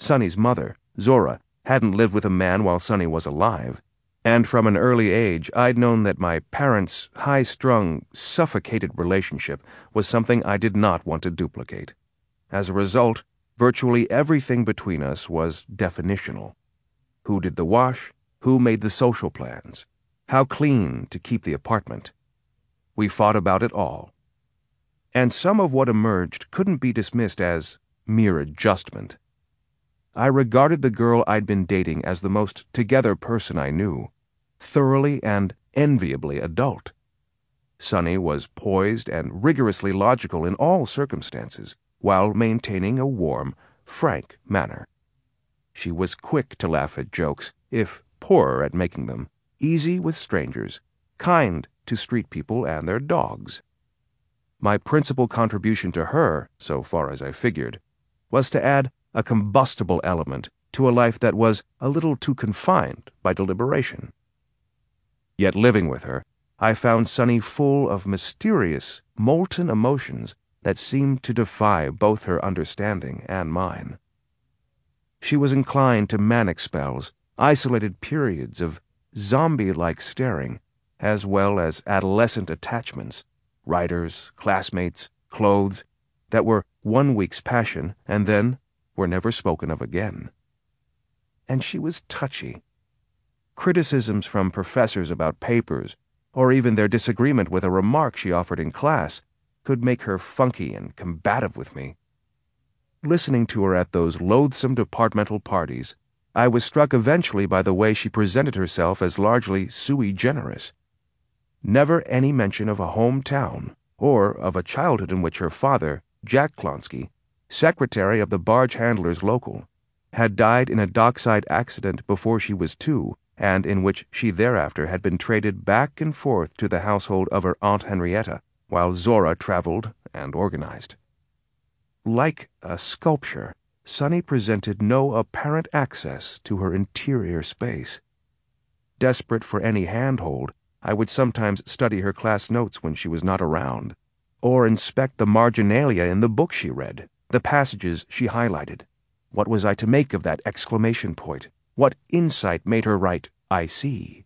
Sonny's mother, Zora, hadn't lived with a man while Sonny was alive, and from an early age I'd known that my parents' high-strung, suffocated relationship was something I did not want to duplicate. As a result, virtually everything between us was definitional. Who did the wash? Who made the social plans? How clean to keep the apartment? We fought about it all. And some of what emerged couldn't be dismissed as mere adjustment. I regarded the girl I'd been dating as the most together person I knew, thoroughly and enviably adult. Sonny was poised and rigorously logical in all circumstances, while maintaining a warm, frank manner. She was quick to laugh at jokes, if poorer at making them, easy with strangers, kind to street people and their dogs. My principal contribution to her, so far as I figured, was to add a combustible element to a life that was a little too confined by deliberation. Yet living with her, I found Sonny full of mysterious, molten emotions that seemed to defy both her understanding and mine. She was inclined to manic spells, isolated periods of zombie-like staring, as well as adolescent attachments, writers, classmates, clothes, that were one week's passion and then were never spoken of again. And she was touchy. Criticisms from professors about papers, or even their disagreement with a remark she offered in class, could make her funky and combative with me. Listening to her at those loathsome departmental parties, I was struck eventually by the way she presented herself as largely sui generis. Never any mention of a hometown, or of a childhood in which her father, Jack Klonsky, secretary of the barge handlers local, had died in a dockside accident before she was 2, and in which she thereafter had been traded back and forth to the household of her Aunt Henrietta, while Zora traveled and organized. Like a sculpture, Sonny presented no apparent access to her interior space. Desperate for any handhold, I would sometimes study her class notes when she was not around, or inspect the marginalia in the book she read, the passages she highlighted. What was I to make of that exclamation point? What insight made her write, "I see"?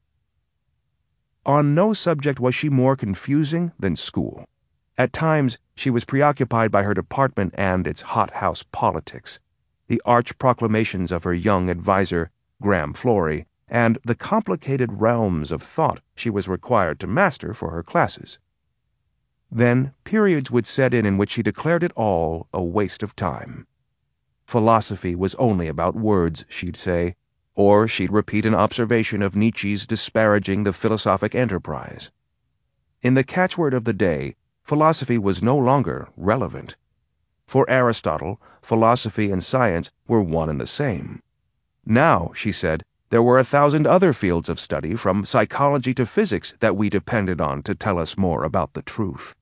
On no subject was she more confusing than school. At times, she was preoccupied by her department and its hothouse politics, the arch proclamations of her young advisor, Graham Flory, and the complicated realms of thought she was required to master for her classes. Then periods would set in which she declared it all a waste of time. Philosophy was only about words, she'd say, or she'd repeat an observation of Nietzsche's disparaging the philosophic enterprise. In the catchword of the day, philosophy was no longer relevant. For Aristotle, philosophy and science were one and the same. Now, she said, there were 1,000 other fields of study, from psychology to physics, that we depended on to tell us more about the truth.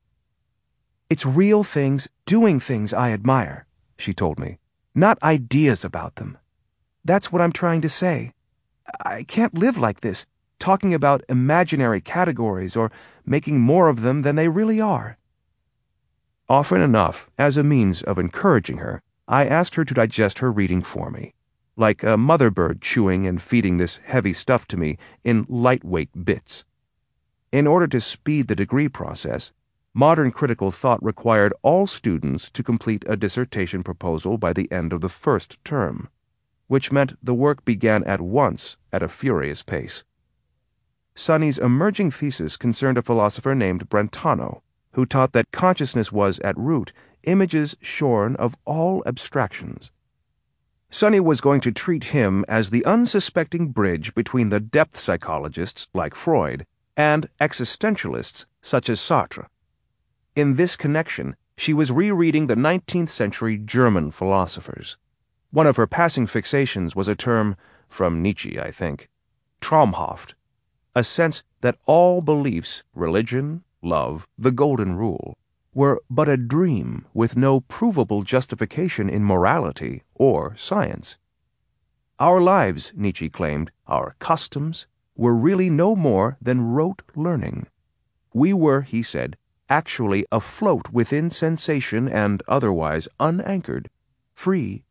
"It's real things, doing things I admire," she told me, "not ideas about them. That's what I'm trying to say. I can't live like this, talking about imaginary categories or making more of them than they really are." Often enough, as a means of encouraging her, I asked her to digest her reading for me, like a mother bird chewing and feeding this heavy stuff to me in lightweight bits. In order to speed the degree process, modern critical thought required all students to complete a dissertation proposal by the end of the first term, which meant the work began at once at a furious pace. Sonny's emerging thesis concerned a philosopher named Brentano, who taught that consciousness was, at root, images shorn of all abstractions. Sonny was going to treat him as the unsuspecting bridge between the depth psychologists, like Freud, and existentialists, such as Sartre. In this connection, she was rereading the 19th century German philosophers. One of her passing fixations was a term, from Nietzsche, I think, traumhaft, a sense that all beliefs, religion, love, the golden rule, were but a dream with no provable justification in morality or science. Our lives, Nietzsche claimed, our customs, were really no more than rote learning. We were, he said, actually afloat within sensation and otherwise unanchored, free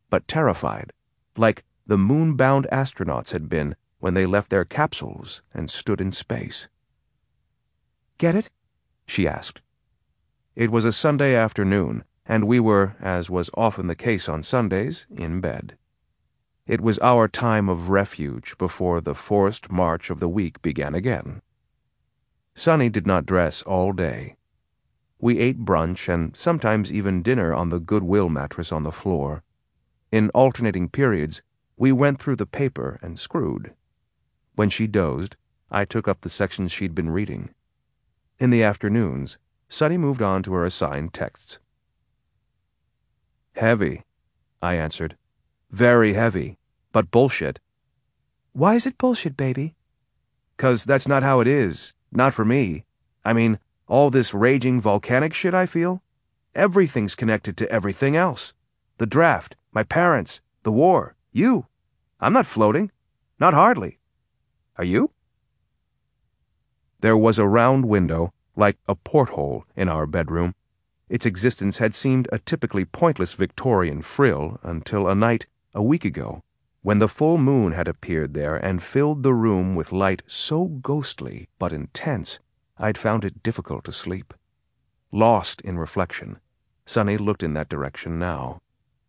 but terrified, like the moon-bound astronauts had been when they left their capsules and stood in space. "Get it?" she asked. It was a Sunday afternoon, and we were, as was often the case on Sundays, in bed. It was our time of refuge before the forced march of the week began again. Sonny did not dress all day. We ate brunch and sometimes even dinner on the Goodwill mattress on the floor. In alternating periods, we went through the paper and screwed. When she dozed, I took up the sections she'd been reading. In the afternoons, Sonny moved on to her assigned texts. "Heavy," I answered. "Very heavy, but bullshit." "Why is it bullshit, baby?" "'Cause that's not how it is. Not for me. I mean, all this raging volcanic shit I feel, everything's connected to everything else. The draft, my parents, the war, you. I'm not floating. Not hardly. Are you?" There was a round window, like a porthole, in our bedroom. Its existence had seemed a typically pointless Victorian frill until a night, a week ago, when the full moon had appeared there and filled the room with light so ghostly but intense I'd found it difficult to sleep. Lost in reflection, Sonny looked in that direction now.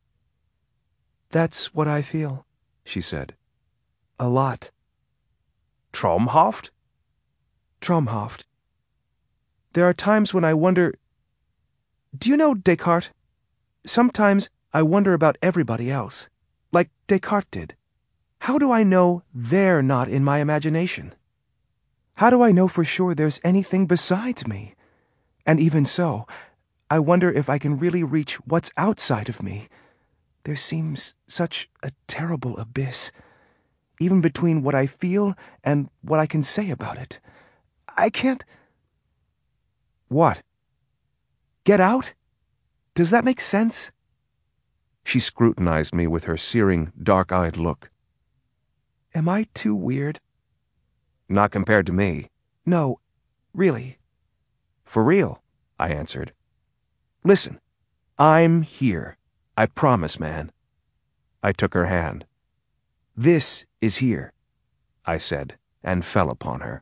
"That's what I feel," she said. "A lot." "Traumhaft?" "Traumhaft. There are times when I wonder... Do you know Descartes? Sometimes I wonder about everybody else, like Descartes did. How do I know they're not in my imagination? How do I know for sure there's anything besides me? And even so, I wonder if I can really reach what's outside of me. There seems such a terrible abyss, even between what I feel and what I can say about it. I can't... "What?" Get out? Does that make sense?" She scrutinized me with her searing, dark-eyed look. "Am I too weird?" "Not compared to me." "No, really." "For real," I answered. "Listen, I'm here. I promise, man." I took her hand. "This is here," I said, and fell upon her.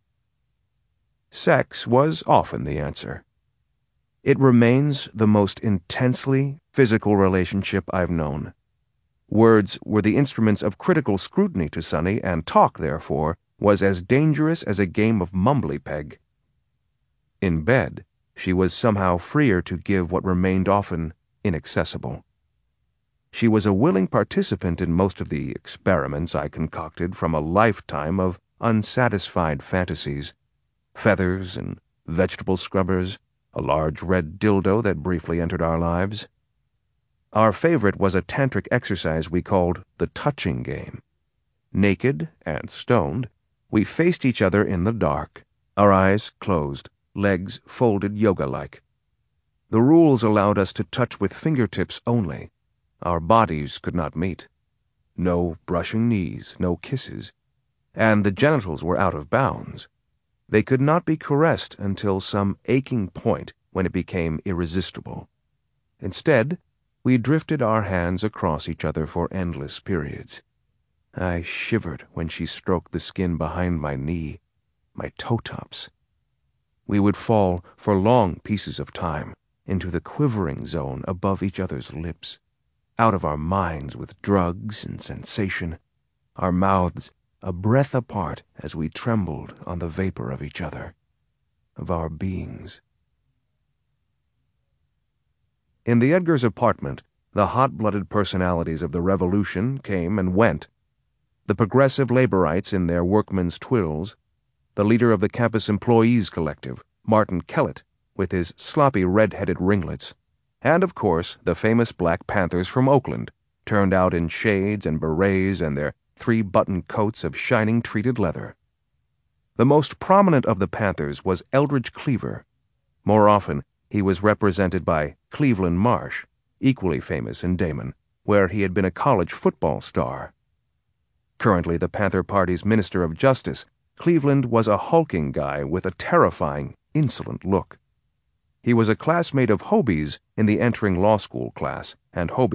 Sex was often the answer. It remains the most intensely physical relationship I've known. Words were the instruments of critical scrutiny to Sonny, and talk, therefore, was as dangerous as a game of mumbly-peg. In bed, she was somehow freer to give what remained often inaccessible. She was a willing participant in most of the experiments I concocted from a lifetime of unsatisfied fantasies. Feathers and vegetable scrubbers, a large red dildo that briefly entered our lives. Our favorite was a tantric exercise we called the touching game. Naked and stoned, we faced each other in the dark, our eyes closed, legs folded yoga-like. The rules allowed us to touch with fingertips only. Our bodies could not meet. No brushing knees, no kisses. And the genitals were out of bounds. They could not be caressed until some aching point when it became irresistible. Instead, we drifted our hands across each other for endless periods. I shivered when she stroked the skin behind my knee, my toe-tops. We would fall for long pieces of time into the quivering zone above each other's lips, out of our minds with drugs and sensation, our mouths a breath apart as we trembled on the vapor of each other, of our beings. In the Edgars' apartment, the hot-blooded personalities of the revolution came and went. The progressive laborites in their workmen's twills, the leader of the campus employees collective, Martin Kellett, with his sloppy red-headed ringlets, and, of course, the famous Black Panthers from Oakland, turned out in shades and berets and their three-button coats of shining treated leather. The most prominent of the Panthers was Eldridge Cleaver. More often, he was represented by Cleveland Marsh, equally famous in Damon, where he had been a college football star. Currently the Panther Party's Minister of Justice, Cleveland was a hulking guy with a terrifying, insolent look. He was a classmate of Hobie's in the entering law school class, and Hobie,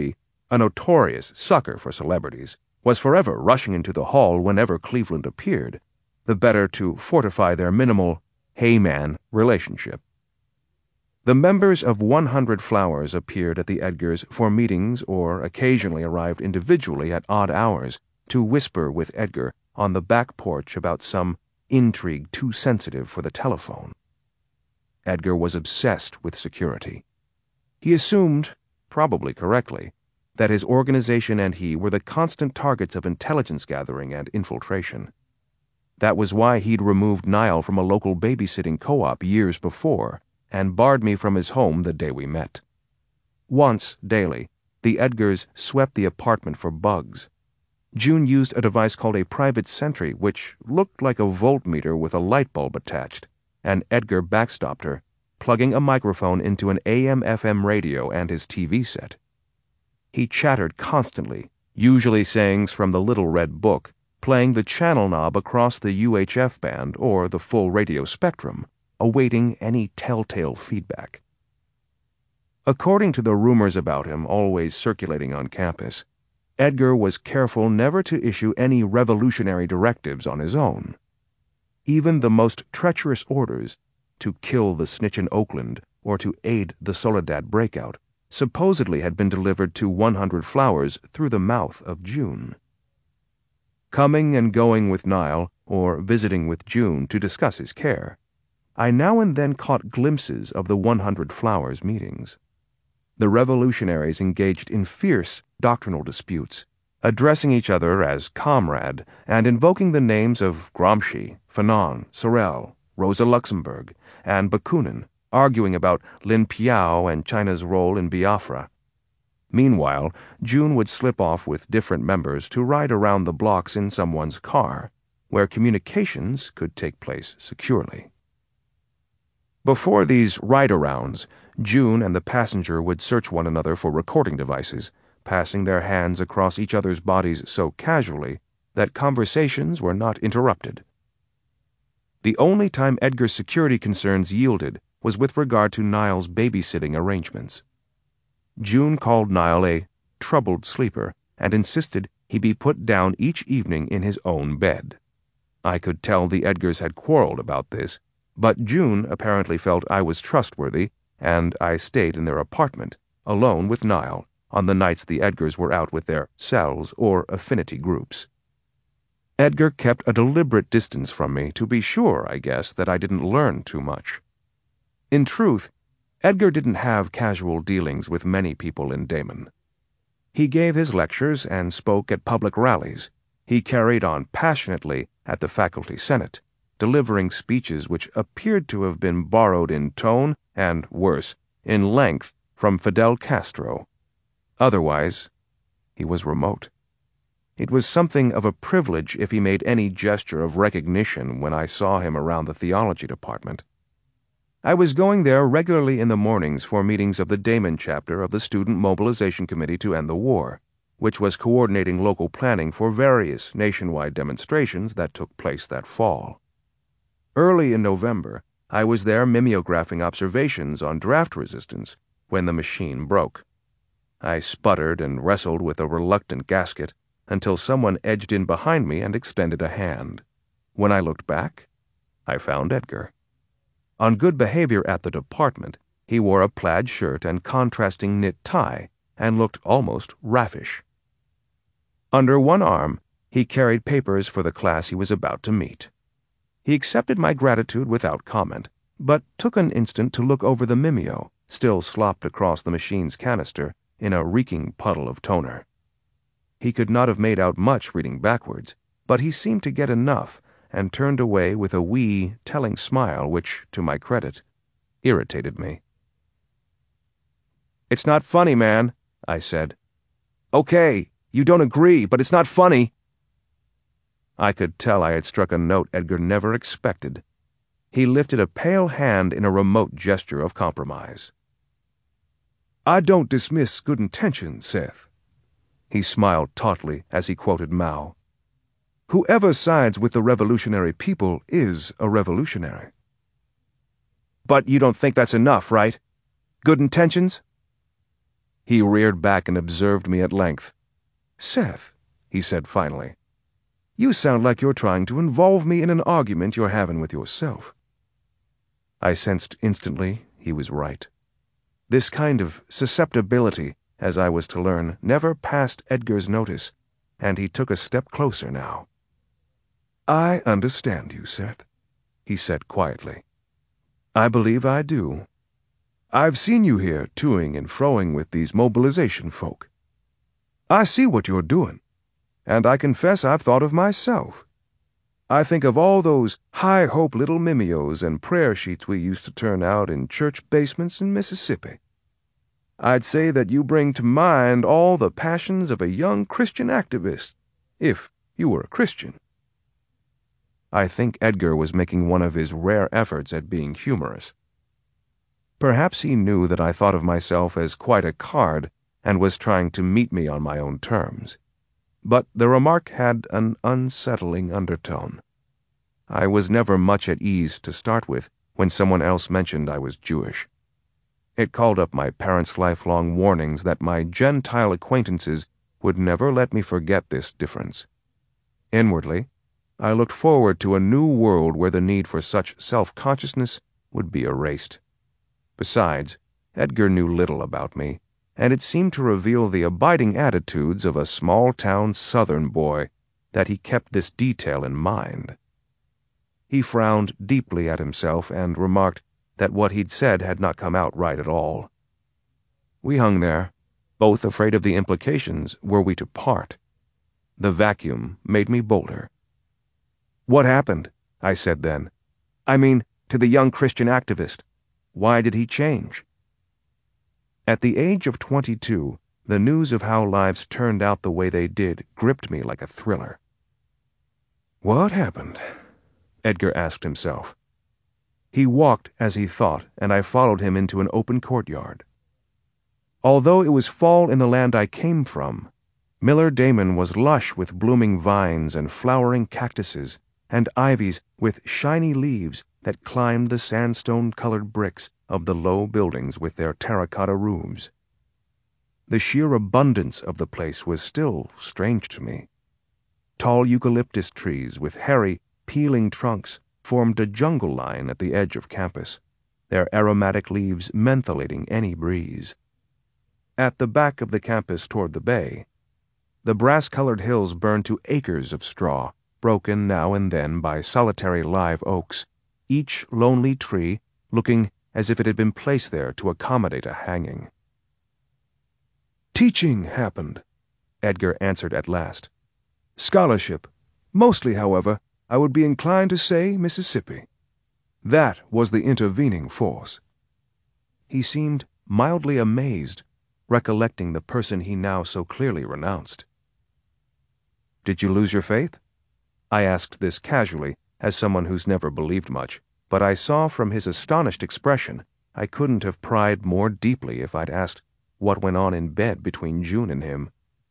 a notorious sucker for celebrities, was forever rushing into the hall whenever Cleveland appeared, the better to fortify their minimal "hey man" relationship. The members of 100 Flowers appeared at the Edgars for meetings or occasionally arrived individually at odd hours to whisper with Edgar on the back porch about some intrigue too sensitive for the telephone. Edgar was obsessed with security. He assumed, probably correctly, that his organization and he were the constant targets of intelligence gathering and infiltration. That was why he'd removed Niall from a local babysitting co-op years before and barred me from his home the day we met. Once daily, the Edgars swept the apartment for bugs. June used a device called a private sentry, which looked like a voltmeter with a light bulb attached, and Edgar backstopped her, plugging a microphone into an AM/FM radio and his TV set. He chattered constantly, usually sayings from the Little Red Book, playing the channel knob across the UHF band or the full radio spectrum, awaiting any telltale feedback. According to the rumors about him always circulating on campus, Edgar was careful never to issue any revolutionary directives on his own. Even the most treacherous orders, to kill the snitch in Oakland or to aid the Soledad breakout, supposedly had been delivered to 100 Flowers through the mouth of June. Coming and going with Niall, or visiting with June to discuss his care, I now and then caught glimpses of the 100 Flowers meetings. The revolutionaries engaged in fierce doctrinal disputes, addressing each other as comrade and invoking the names of Gramsci, Fanon, Sorel, Rosa Luxemburg, and Bakunin, arguing about Lin Piao and China's role in Biafra. Meanwhile, June would slip off with different members to ride around the blocks in someone's car, where communications could take place securely. Before these ride-arounds, June and the passenger would search one another for recording devices, passing their hands across each other's bodies so casually that conversations were not interrupted. The only time Edgar's security concerns yielded was with regard to Niall's babysitting arrangements. June called Niall a troubled sleeper and insisted he be put down each evening in his own bed. I could tell the Edgars had quarreled about this, but June apparently felt I was trustworthy, and I stayed in their apartment, alone with Niall, on the nights the Edgars were out with their cells or affinity groups. Edgar kept a deliberate distance from me to be sure, I guess, that I didn't learn too much. In truth, Edgar didn't have casual dealings with many people in Damon. He gave his lectures and spoke at public rallies. He carried on passionately at the faculty senate, delivering speeches which appeared to have been borrowed in tone and, worse, in length from Fidel Castro. Otherwise, he was remote. It was something of a privilege if he made any gesture of recognition when I saw him around the theology department. I was going there regularly in the mornings for meetings of the Damon chapter of the Student Mobilization Committee to End the War, which was coordinating local planning for various nationwide demonstrations that took place that fall. Early in November, I was there mimeographing observations on draft resistance when the machine broke. I sputtered and wrestled with a reluctant gasket until someone edged in behind me and extended a hand. When I looked back, I found Edgar. On good behavior at the department, he wore a plaid shirt and contrasting knit tie and looked almost raffish. Under one arm, he carried papers for the class he was about to meet. He accepted my gratitude without comment, but took an instant to look over the mimeo, still slopped across the machine's canister in a reeking puddle of toner. He could not have made out much reading backwards, but he seemed to get enough and turned away with a wee, telling smile which, to my credit, irritated me. "It's not funny, man," I said. "Okay, you don't agree, but it's not funny." I could tell I had struck a note Edgar never expected. He lifted a pale hand in a remote gesture of compromise. "I don't dismiss good intentions, Seth." He smiled tautly as he quoted Mao. "Whoever sides with the revolutionary people is a revolutionary." "But you don't think that's enough, right? Good intentions?" He reared back and observed me at length. "Seth," he said finally, "you sound like you're trying to involve me in an argument you're having with yourself." I sensed instantly he was right. This kind of susceptibility, as I was to learn, never passed Edgar's notice, and he took a step closer now. "I understand you, Seth," he said quietly. "I believe I do. I've seen you here toing and froing with these mobilization folk. I see what you're doing, and I confess I've thought of myself. I think of all those high-hope little mimeos and prayer sheets we used to turn out in church basements in Mississippi. I'd say that you bring to mind all the passions of a young Christian activist, if you were a Christian." I think Edgar was making one of his rare efforts at being humorous. Perhaps he knew that I thought of myself as quite a card and was trying to meet me on my own terms. But the remark had an unsettling undertone. I was never much at ease to start with when someone else mentioned I was Jewish. It called up my parents' lifelong warnings that my Gentile acquaintances would never let me forget this difference. Inwardly, I looked forward to a new world where the need for such self-consciousness would be erased. Besides, Edgar knew little about me, and it seemed to reveal the abiding attitudes of a small-town Southern boy that he kept this detail in mind. He frowned deeply at himself and remarked that what he'd said had not come out right at all. We hung there, both afraid of the implications were we to part. The vacuum made me bolder. "What happened?" I said then. "I mean, to the young Christian activist. Why did he change?" At the age of 22, the news of how lives turned out the way they did gripped me like a thriller. "What happened?" Edgar asked himself. He walked as he thought, and I followed him into an open courtyard. Although it was fall in the land I came from, Miller Damon was lush with blooming vines and flowering cactuses, and ivies with shiny leaves that climbed the sandstone-colored bricks of the low buildings with their terracotta roofs. The sheer abundance of the place was still strange to me. Tall eucalyptus trees with hairy, peeling trunks formed a jungle line at the edge of campus, their aromatic leaves mentholating any breeze. At the back of the campus toward the bay, the brass-colored hills burned to acres of straw, broken now and then by solitary live oaks, each lonely tree looking as if it had been placed there to accommodate a hanging. "Teaching happened," Edgar answered at last. "Scholarship. Mostly, however, I would be inclined to say Mississippi. That was the intervening force." He seemed mildly amazed, recollecting the person he now so clearly renounced. "Did you lose your faith?" I asked this casually, as someone who's never believed much, but I saw from his astonished expression I couldn't have pried more deeply if I'd asked what went on in bed between June and him.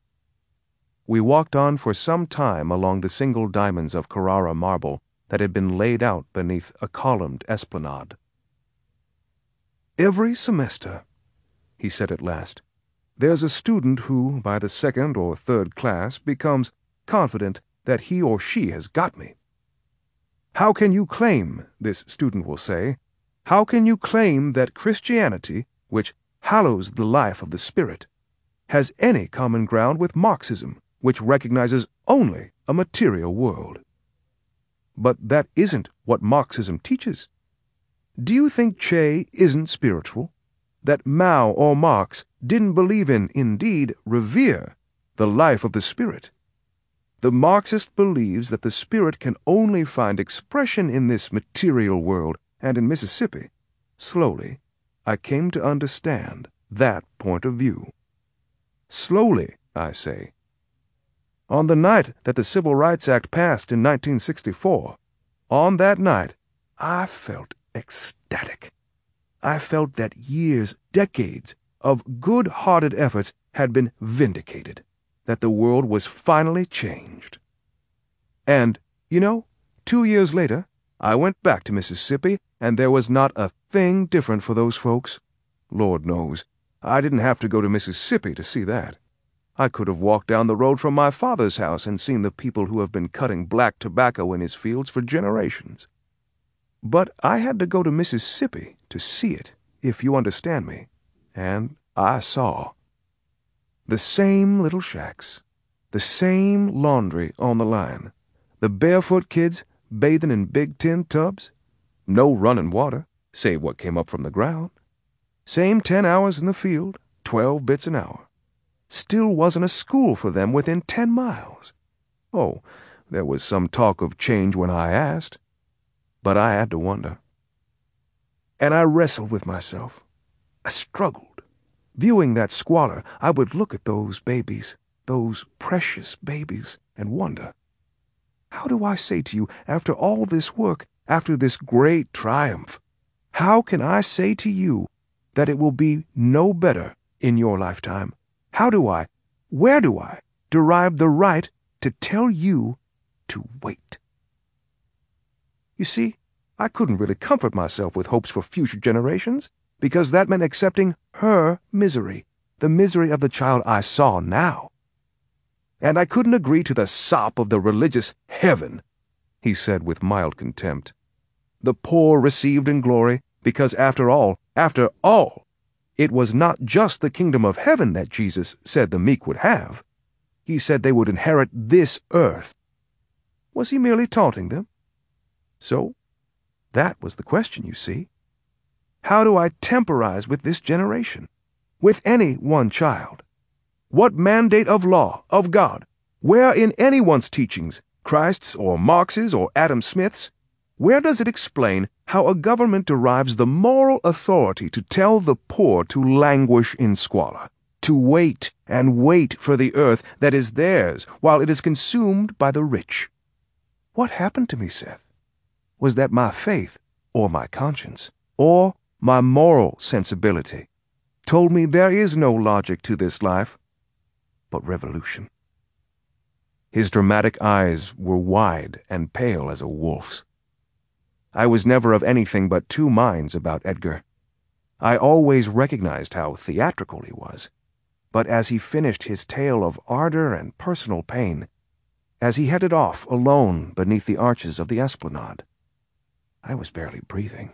We walked on for some time along the single diamonds of Carrara marble that had been laid out beneath a columned esplanade. "Every semester," he said at last, "there's a student who, by the second or third class, becomes confident that he or she has got me. How can you claim, this student will say, how can you claim that Christianity, which hallows the life of the spirit, has any common ground with Marxism, which recognizes only a material world? But that isn't what Marxism teaches. Do you think Che isn't spiritual? That Mao or Marx didn't believe in, indeed revere, the life of the spirit? The Marxist believes that the spirit can only find expression in this material world, and in Mississippi, slowly, I came to understand that point of view. Slowly, I say. On the night that the Civil Rights Act passed in 1964, on that night, I felt ecstatic. I felt that years, decades of good-hearted efforts had been vindicated, that the world was finally changed. And, 2 years later, I went back to Mississippi, and there was not a thing different for those folks. Lord knows, I didn't have to go to Mississippi to see that. I could have walked down the road from my father's house and seen the people who have been cutting black tobacco in his fields for generations. But I had to go to Mississippi to see it, if you understand me, and I saw. The same little shacks, the same laundry on the line, the barefoot kids bathing in big tin tubs, no running water, save what came up from the ground, same 10 hours in the field, 12 bits an hour. Still wasn't a school for them within 10 miles. Oh, there was some talk of change when I asked, but I had to wonder. And I wrestled with myself. I struggled. Viewing that squalor, I would look at those babies, those precious babies, and wonder, how do I say to you, after all this work, after this great triumph, how can I say to you that it will be no better in your lifetime? Where do I derive the right to tell you to wait? You see, I couldn't really comfort myself with hopes for future generations, because that meant accepting her misery, the misery of the child I saw now. And I couldn't agree to the sop of the religious heaven, he said with mild contempt. The poor received in glory, because after all, it was not just the kingdom of heaven that Jesus said the meek would have. He said they would inherit this earth. Was he merely taunting them? So, that was the question, you see. How do I temporize with this generation? With any one child? What mandate of law, of God, where in anyone's teachings, Christ's or Marx's or Adam Smith's, where does it explain how a government derives the moral authority to tell the poor to languish in squalor, to wait and wait for the earth that is theirs while it is consumed by the rich? What happened to me, Seth? Was that my faith, or my conscience, or my moral sensibility told me there is no logic to this life but revolution? His dramatic eyes were wide and pale as a wolf's. I was never of anything but two minds about Edgar. I always recognized how theatrical he was, but as he finished his tale of ardor and personal pain, as he headed off alone beneath the arches of the esplanade, I was barely breathing.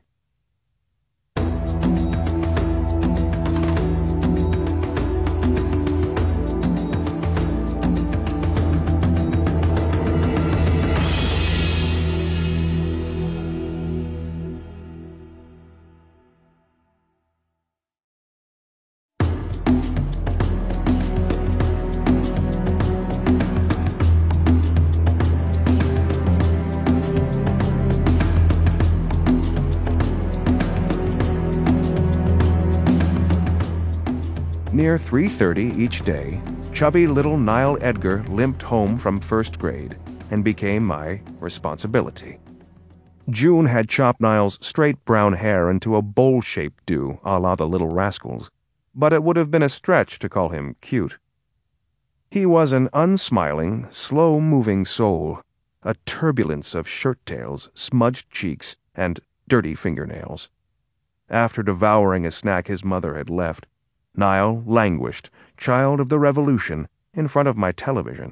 Near 3:30 each day, chubby little Niall Edgar limped home from first grade and became my responsibility. June had chopped Niall's straight brown hair into a bowl-shaped do a la the Little Rascals, but it would have been a stretch to call him cute. He was an unsmiling, slow-moving soul, a turbulence of shirt-tails, smudged cheeks, and dirty fingernails. After devouring a snack his mother had left, Niall languished, child of the revolution, in front of my television.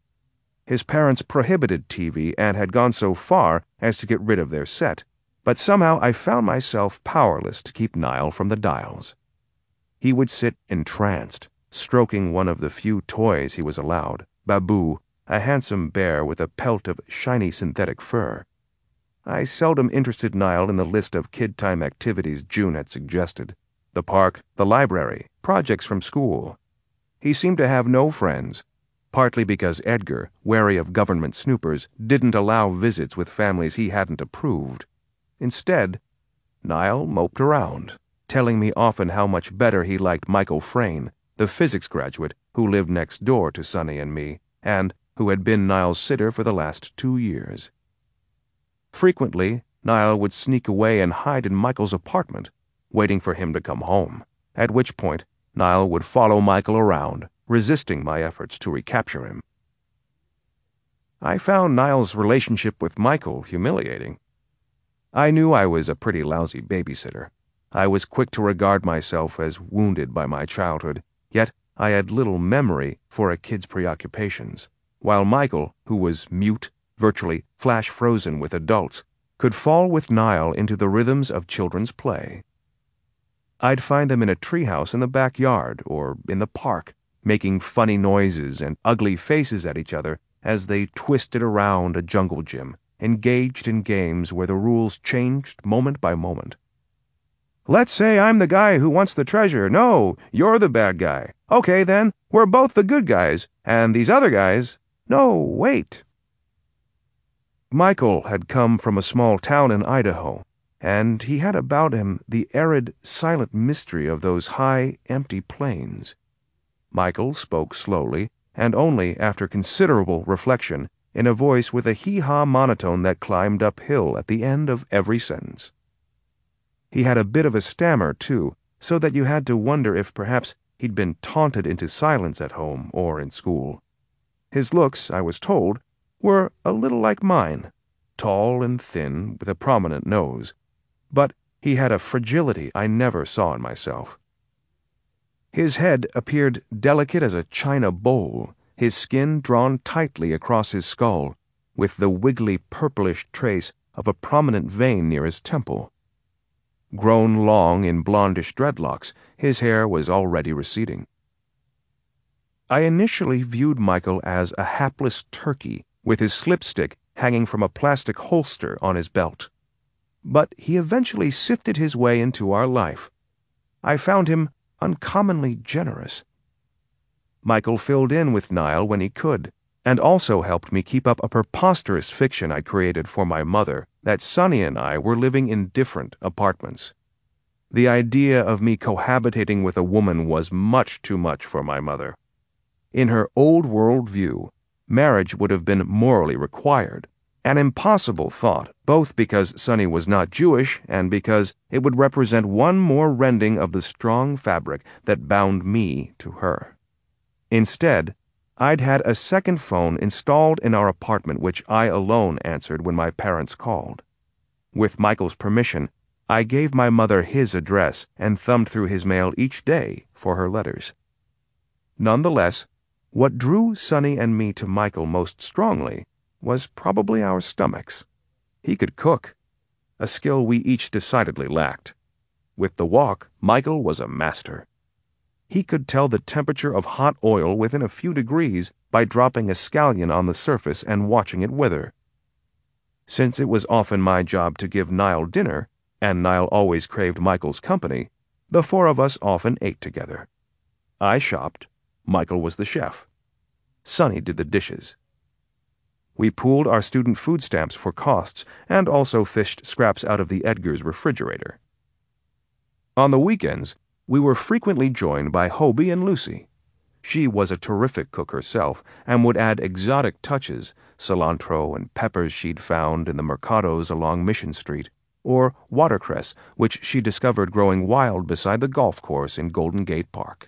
His parents prohibited TV and had gone so far as to get rid of their set, but somehow I found myself powerless to keep Niall from the dials. He would sit entranced, stroking one of the few toys he was allowed, Babu, a handsome bear with a pelt of shiny synthetic fur. I seldom interested Niall in the list of kid-time activities June had suggested. The park, the library, projects from school. He seemed to have no friends, partly because Edgar, wary of government snoopers, didn't allow visits with families he hadn't approved. Instead, Niall moped around, telling me often how much better he liked Michael Frayn, the physics graduate who lived next door to Sonny and me, and who had been Niall's sitter for the last 2 years. Frequently, Niall would sneak away and hide in Michael's apartment, waiting for him to come home, at which point Niall would follow Michael around, resisting my efforts to recapture him. I found Niall's relationship with Michael humiliating. I knew I was a pretty lousy babysitter, I was quick to regard myself as wounded by my childhood, yet I had little memory for a kid's preoccupations, while Michael, who was mute, virtually flash-frozen with adults, could fall with Niall into the rhythms of children's play. I'd find them in a treehouse in the backyard or in the park, making funny noises and ugly faces at each other as they twisted around a jungle gym, engaged in games where the rules changed moment by moment. "Let's say I'm the guy who wants the treasure. No, you're the bad guy. Okay, then, we're both the good guys, and these other guys... No, wait." Michael had come from a small town in Idaho, and he had about him the arid, silent mystery of those high, empty plains. Michael spoke slowly, and only after considerable reflection, in a voice with a hee-haw monotone that climbed uphill at the end of every sentence. He had a bit of a stammer, too, so that you had to wonder if perhaps he'd been taunted into silence at home or in school. His looks, I was told, were a little like mine, tall and thin, with a prominent nose, but he had a fragility I never saw in myself. His head appeared delicate as a china bowl, his skin drawn tightly across his skull, with the wiggly purplish trace of a prominent vein near his temple. Grown long in blondish dreadlocks, his hair was already receding. I initially viewed Michael as a hapless turkey, with his slipstick hanging from a plastic holster on his belt. But he eventually sifted his way into our life. I found him uncommonly generous. Michael filled in with Niall when he could, and also helped me keep up a preposterous fiction I'd created for my mother that Sonny and I were living in different apartments. The idea of me cohabitating with a woman was much too much for my mother. In her old-world view, marriage would have been morally required, an impossible thought, both because Sonny was not Jewish and because it would represent one more rending of the strong fabric that bound me to her. Instead, I'd had a second phone installed in our apartment which I alone answered when my parents called. With Michael's permission, I gave my mother his address and thumbed through his mail each day for her letters. Nonetheless, what drew Sonny and me to Michael most strongly was probably our stomachs. He could cook, a skill we each decidedly lacked. With the wok, Michael was a master. He could tell the temperature of hot oil within a few degrees by dropping a scallion on the surface and watching it wither. Since it was often my job to give Niall dinner, and Niall always craved Michael's company, the four of us often ate together. I shopped, Michael was the chef. Sonny did the dishes. We pooled our student food stamps for costs and also fished scraps out of the Edgar's refrigerator. On the weekends, we were frequently joined by Hobie and Lucy. She was a terrific cook herself and would add exotic touches, cilantro and peppers she'd found in the mercados along Mission Street, or watercress, which she discovered growing wild beside the golf course in Golden Gate Park.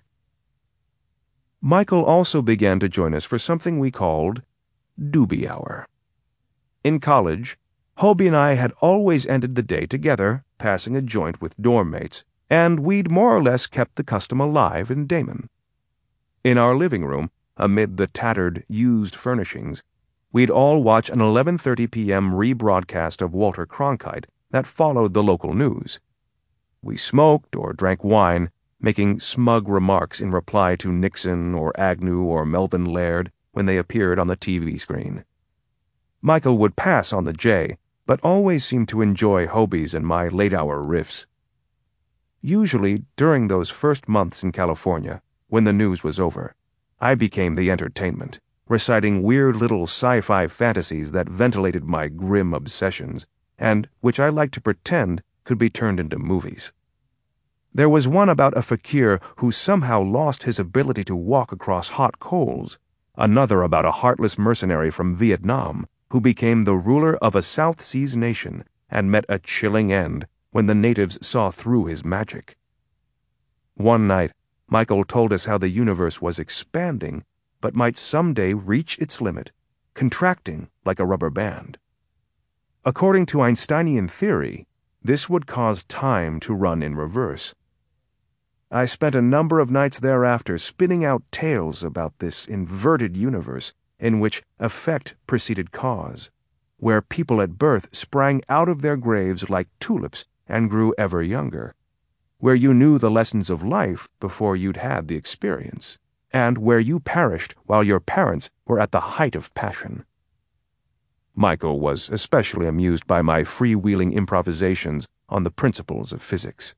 Michael also began to join us for something we called Doobie Hour. In college, Hobie and I had always ended the day together, passing a joint with dorm mates, and we'd more or less kept the custom alive in Damon. In our living room, amid the tattered, used furnishings, we'd all watch an 11:30 p.m. rebroadcast of Walter Cronkite that followed the local news. We smoked or drank wine, making smug remarks in reply to Nixon or Agnew or Melvin Laird when they appeared on the TV screen. Michael would pass on the J, but always seemed to enjoy Hobie's and my late-hour riffs. Usually, during those first months in California, when the news was over, I became the entertainment, reciting weird little sci-fi fantasies that ventilated my grim obsessions, and which I liked to pretend could be turned into movies. There was one about a fakir who somehow lost his ability to walk across hot coals, another about a heartless mercenary from Vietnam who became the ruler of a South Seas nation and met a chilling end when the natives saw through his magic. One night, Michael told us how the universe was expanding, but might someday reach its limit, contracting like a rubber band. According to Einsteinian theory, This would cause time to run in reverse. I spent a number of nights thereafter spinning out tales about this inverted universe in which effect preceded cause, where people at birth sprang out of their graves like tulips and grew ever younger, where you knew the lessons of life before you'd had the experience, and where you perished while your parents were at the height of passion. Michael was especially amused by my freewheeling improvisations on the principles of physics.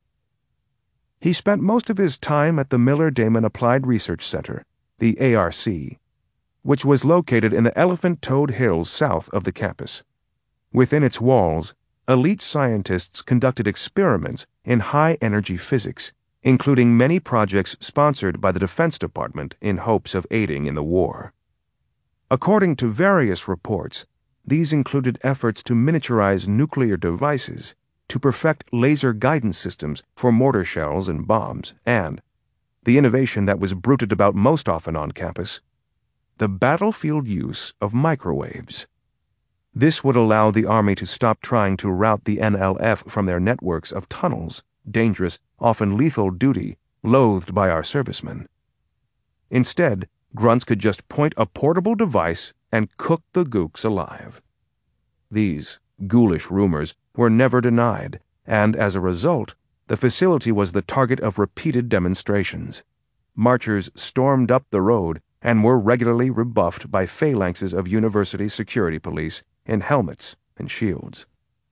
He spent most of his time at the Miller-Damon Applied Research Center, the ARC, which was located in the Elephant Toad Hills south of the campus. Within its walls, elite scientists conducted experiments in high-energy physics, including many projects sponsored by the Defense Department in hopes of aiding in the war. According to various reports, these included efforts to miniaturize nuclear devices, to perfect laser guidance systems for mortar shells and bombs, and, the innovation that was bruited about most often on campus, the battlefield use of microwaves. This would allow the Army to stop trying to rout the NLF from their networks of tunnels, dangerous, often lethal duty, loathed by our servicemen. Instead, grunts could just point a portable device and cook the gooks alive. These ghoulish rumors were never denied, and as a result, the facility was the target of repeated demonstrations. Marchers stormed up the road and were regularly rebuffed by phalanxes of university security police in helmets and shields.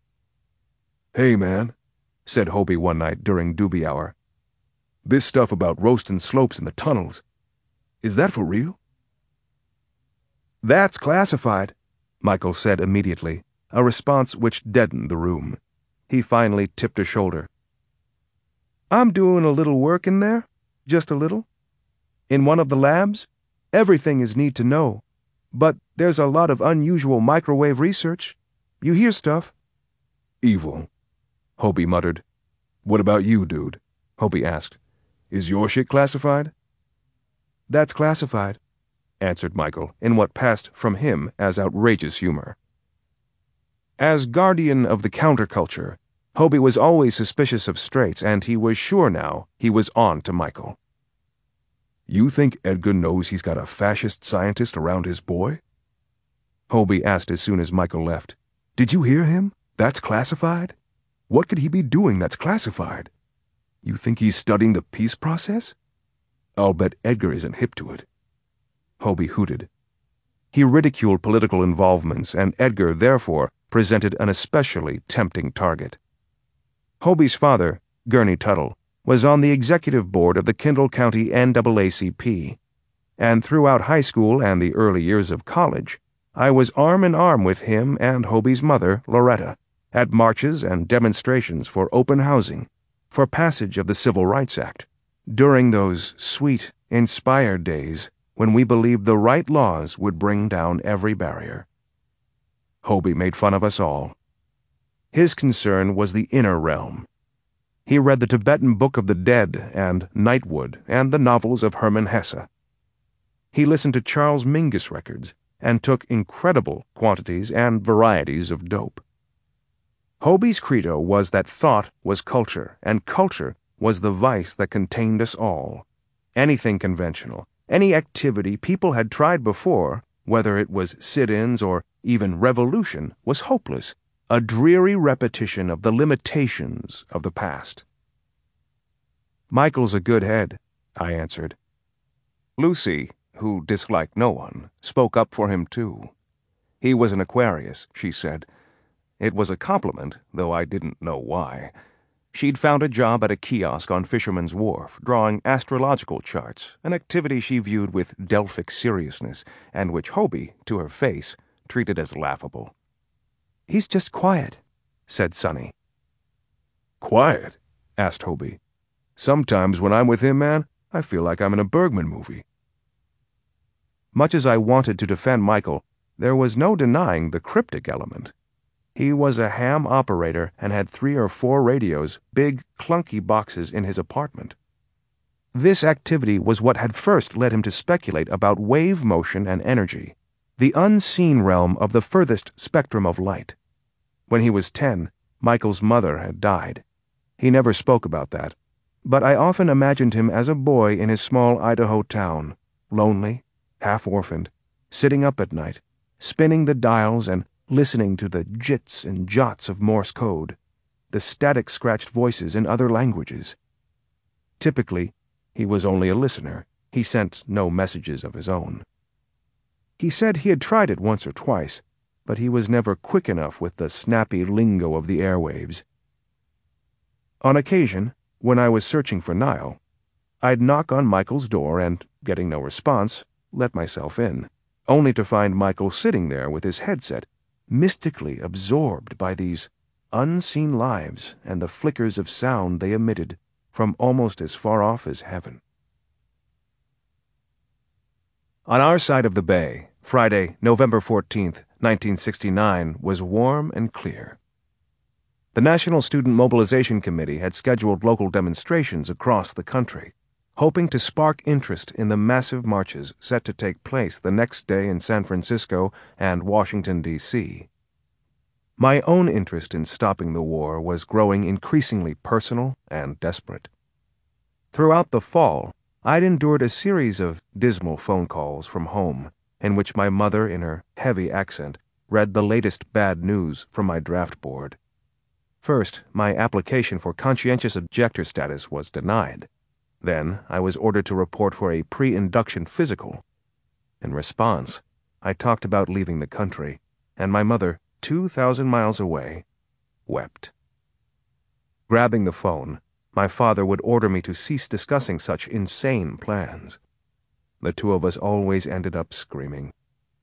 "Hey, man," said Hobie one night during doobie hour. "This stuff about roasting slopes in the tunnels, is that for real?" "That's classified," Michael said immediately, a response which deadened the room. He finally tipped a shoulder. "I'm doing a little work in there, just a little. In one of the labs, everything is need to know, but there's a lot of unusual microwave research. You hear stuff." "Evil," Hobie muttered. "What about you, dude?" Hobie asked. "Is your shit classified?" "That's classified," answered Michael in what passed from him as outrageous humor. As guardian of the counterculture, Hobie was always suspicious of straights, and he was sure now he was on to Michael. "You think Edgar knows he's got a fascist scientist around his boy?" Hobie asked as soon as Michael left. "Did you hear him? That's classified? What could he be doing that's classified? You think he's studying the peace process? I'll bet Edgar isn't hip to it." Hobie hooted. He ridiculed political involvements, and Edgar, therefore, presented an especially tempting target. Hobie's father, Gurney Tuttle, was on the executive board of the Kendall County NAACP, and throughout high school and the early years of college, I was arm in arm with him and Hobie's mother, Loretta, at marches and demonstrations for open housing, for passage of the Civil Rights Act, during those sweet, inspired days when we believed the right laws would bring down every barrier. Hobie made fun of us all. His concern was the inner realm. He read the Tibetan Book of the Dead and Nightwood and the novels of Hermann Hesse. He listened to Charles Mingus records and took incredible quantities and varieties of dope. Hobie's credo was that thought was culture, and culture was the vice that contained us all. Anything conventional, any activity people had tried before, whether it was sit-ins or even revolution, was hopeless, a dreary repetition of the limitations of the past. "Michael's a good head," I answered. Lucy, who disliked no one, spoke up for him too. He was an Aquarius, she said. It was a compliment, though I didn't know why. She'd found a job at a kiosk on Fisherman's Wharf, drawing astrological charts, an activity she viewed with Delphic seriousness, and which Hobie, to her face, treated as laughable. "He's just quiet," said Sonny. "Quiet?" asked Hobie. "Sometimes when I'm with him, man, I feel like I'm in a Bergman movie." Much as I wanted to defend Michael, there was no denying the cryptic element. He was a ham operator and had 3 or 4 radios, big, clunky boxes in his apartment. This activity was what had first led him to speculate about wave motion and energy, the unseen realm of the furthest spectrum of light. When he was 10, Michael's mother had died. He never spoke about that, but I often imagined him as a boy in his small Idaho town, lonely, half-orphaned, sitting up at night, spinning the dials and listening to the jits and jots of Morse code, the static scratched voices in other languages. Typically, he was only a listener. He sent no messages of his own. He said he had tried it once or twice, but he was never quick enough with the snappy lingo of the airwaves. On occasion, when I was searching for Niall, I'd knock on Michael's door and, getting no response, let myself in, only to find Michael sitting there with his headset, mystically absorbed by these unseen lives and the flickers of sound they emitted from almost as far off as heaven. On our side of the bay, Friday, November 14th, 1969, was warm and clear. The National Student Mobilization Committee had scheduled local demonstrations across the country, hoping to spark interest in the massive marches set to take place the next day in San Francisco and Washington, D.C. My own interest in stopping the war was growing increasingly personal and desperate. Throughout the fall, I'd endured a series of dismal phone calls from home, in which my mother, in her heavy accent, read the latest bad news from my draft board. First, my application for conscientious objector status was denied. Then, I was ordered to report for a pre-induction physical. In response, I talked about leaving the country, and my mother, 2,000 miles away, wept. Grabbing the phone, my father would order me to cease discussing such insane plans. The two of us always ended up screaming.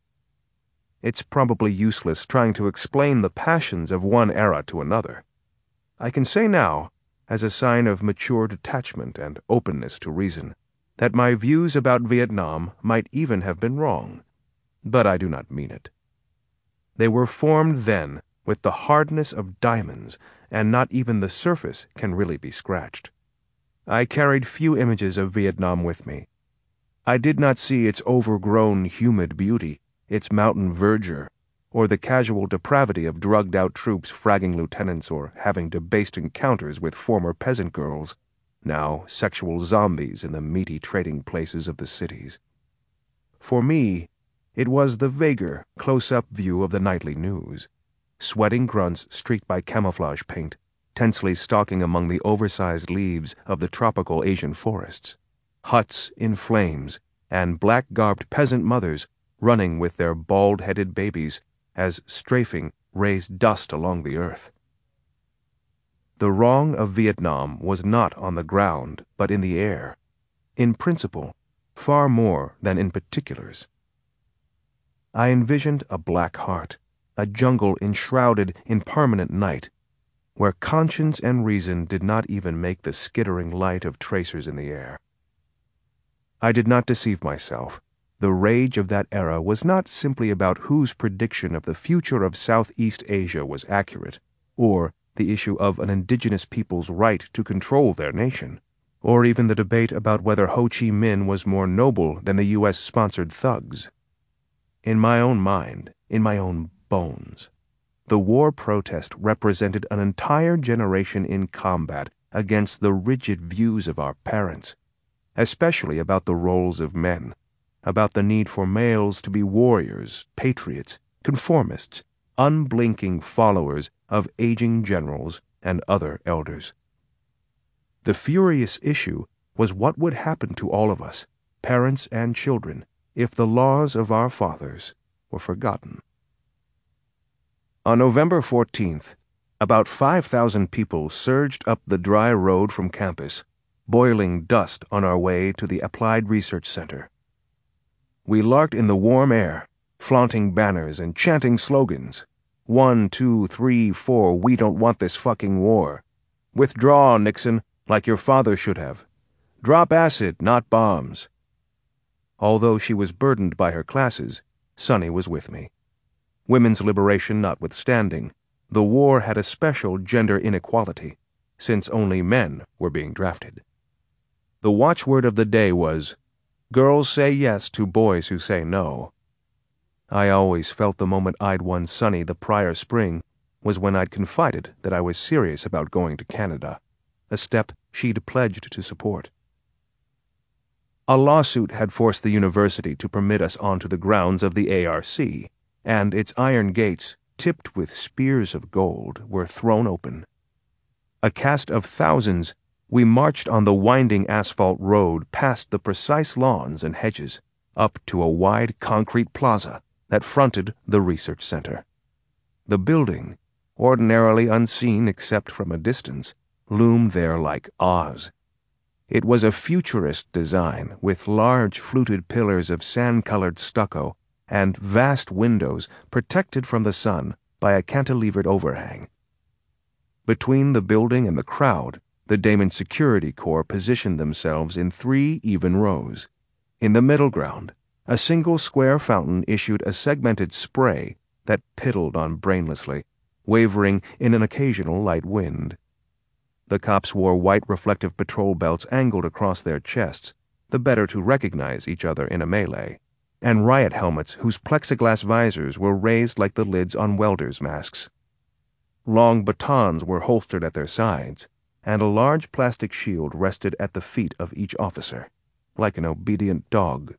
It's probably useless trying to explain the passions of one era to another. I can say now, as a sign of mature detachment and openness to reason, that my views about Vietnam might even have been wrong, but I do not mean it. They were formed then with the hardness of diamonds, and not even the surface can really be scratched. I carried few images of Vietnam with me. I did not see its overgrown, humid beauty, its mountain verdure, or the casual depravity of drugged-out troops fragging lieutenants or having debased encounters with former peasant girls, now sexual zombies in the meaty trading places of the cities. For me, it was the vaguer, close-up view of the nightly news. Sweating grunts streaked by camouflage paint, tensely stalking among the oversized leaves of the tropical Asian forests. Huts in flames, and black-garbed peasant mothers running with their bald-headed babies as strafing raised dust along the earth. The wrong of Vietnam was not on the ground, but in the air. In principle, far more than in particulars. I envisioned a black heart, a jungle enshrouded in permanent night, where conscience and reason did not even make the skittering light of tracers in the air. I did not deceive myself. The rage of that era was not simply about whose prediction of the future of Southeast Asia was accurate, or the issue of an indigenous people's right to control their nation, or even the debate about whether Ho Chi Minh was more noble than the U.S.-sponsored thugs. In my own mind, in my own bones, the war protest represented an entire generation in combat against the rigid views of our parents, especially about the roles of men, about the need for males to be warriors, patriots, conformists, unblinking followers of aging generals and other elders. The furious issue was what would happen to all of us, parents and children, if the laws of our fathers were forgotten. On November 14th, about 5,000 people surged up the dry road from campus, boiling dust on our way to the Applied Research Center. We larked in the warm air, flaunting banners and chanting slogans. 1, 2, 3, 4, we don't want this fucking war. Withdraw, Nixon, like your father should have. Drop acid, not bombs. Although she was burdened by her classes, Sunny was with me. Women's liberation notwithstanding, the war had a special gender inequality, since only men were being drafted. The watchword of the day was, "Girls say yes to boys who say no." I always felt the moment I'd won Sunny the prior spring, was when I'd confided that I was serious about going to Canada, a step she'd pledged to support. A lawsuit had forced the university to permit us onto the grounds of the ARC, and its iron gates, tipped with spears of gold, were thrown open. A cast of thousands, we marched on the winding asphalt road past the precise lawns and hedges, up to a wide concrete plaza that fronted the research center. The building, ordinarily unseen except from a distance, loomed there like Oz. It was a futurist design with large fluted pillars of sand-colored stucco and vast windows protected from the sun by a cantilevered overhang. Between the building and the crowd, the Damon Security Corps positioned themselves in 3 even rows. In the middle ground, a single square fountain issued a segmented spray that piddled on brainlessly, wavering in an occasional light wind. The cops wore white reflective patrol belts angled across their chests, the better to recognize each other in a melee, and riot helmets whose plexiglass visors were raised like the lids on welders' masks. Long batons were holstered at their sides, and a large plastic shield rested at the feet of each officer, like an obedient dog.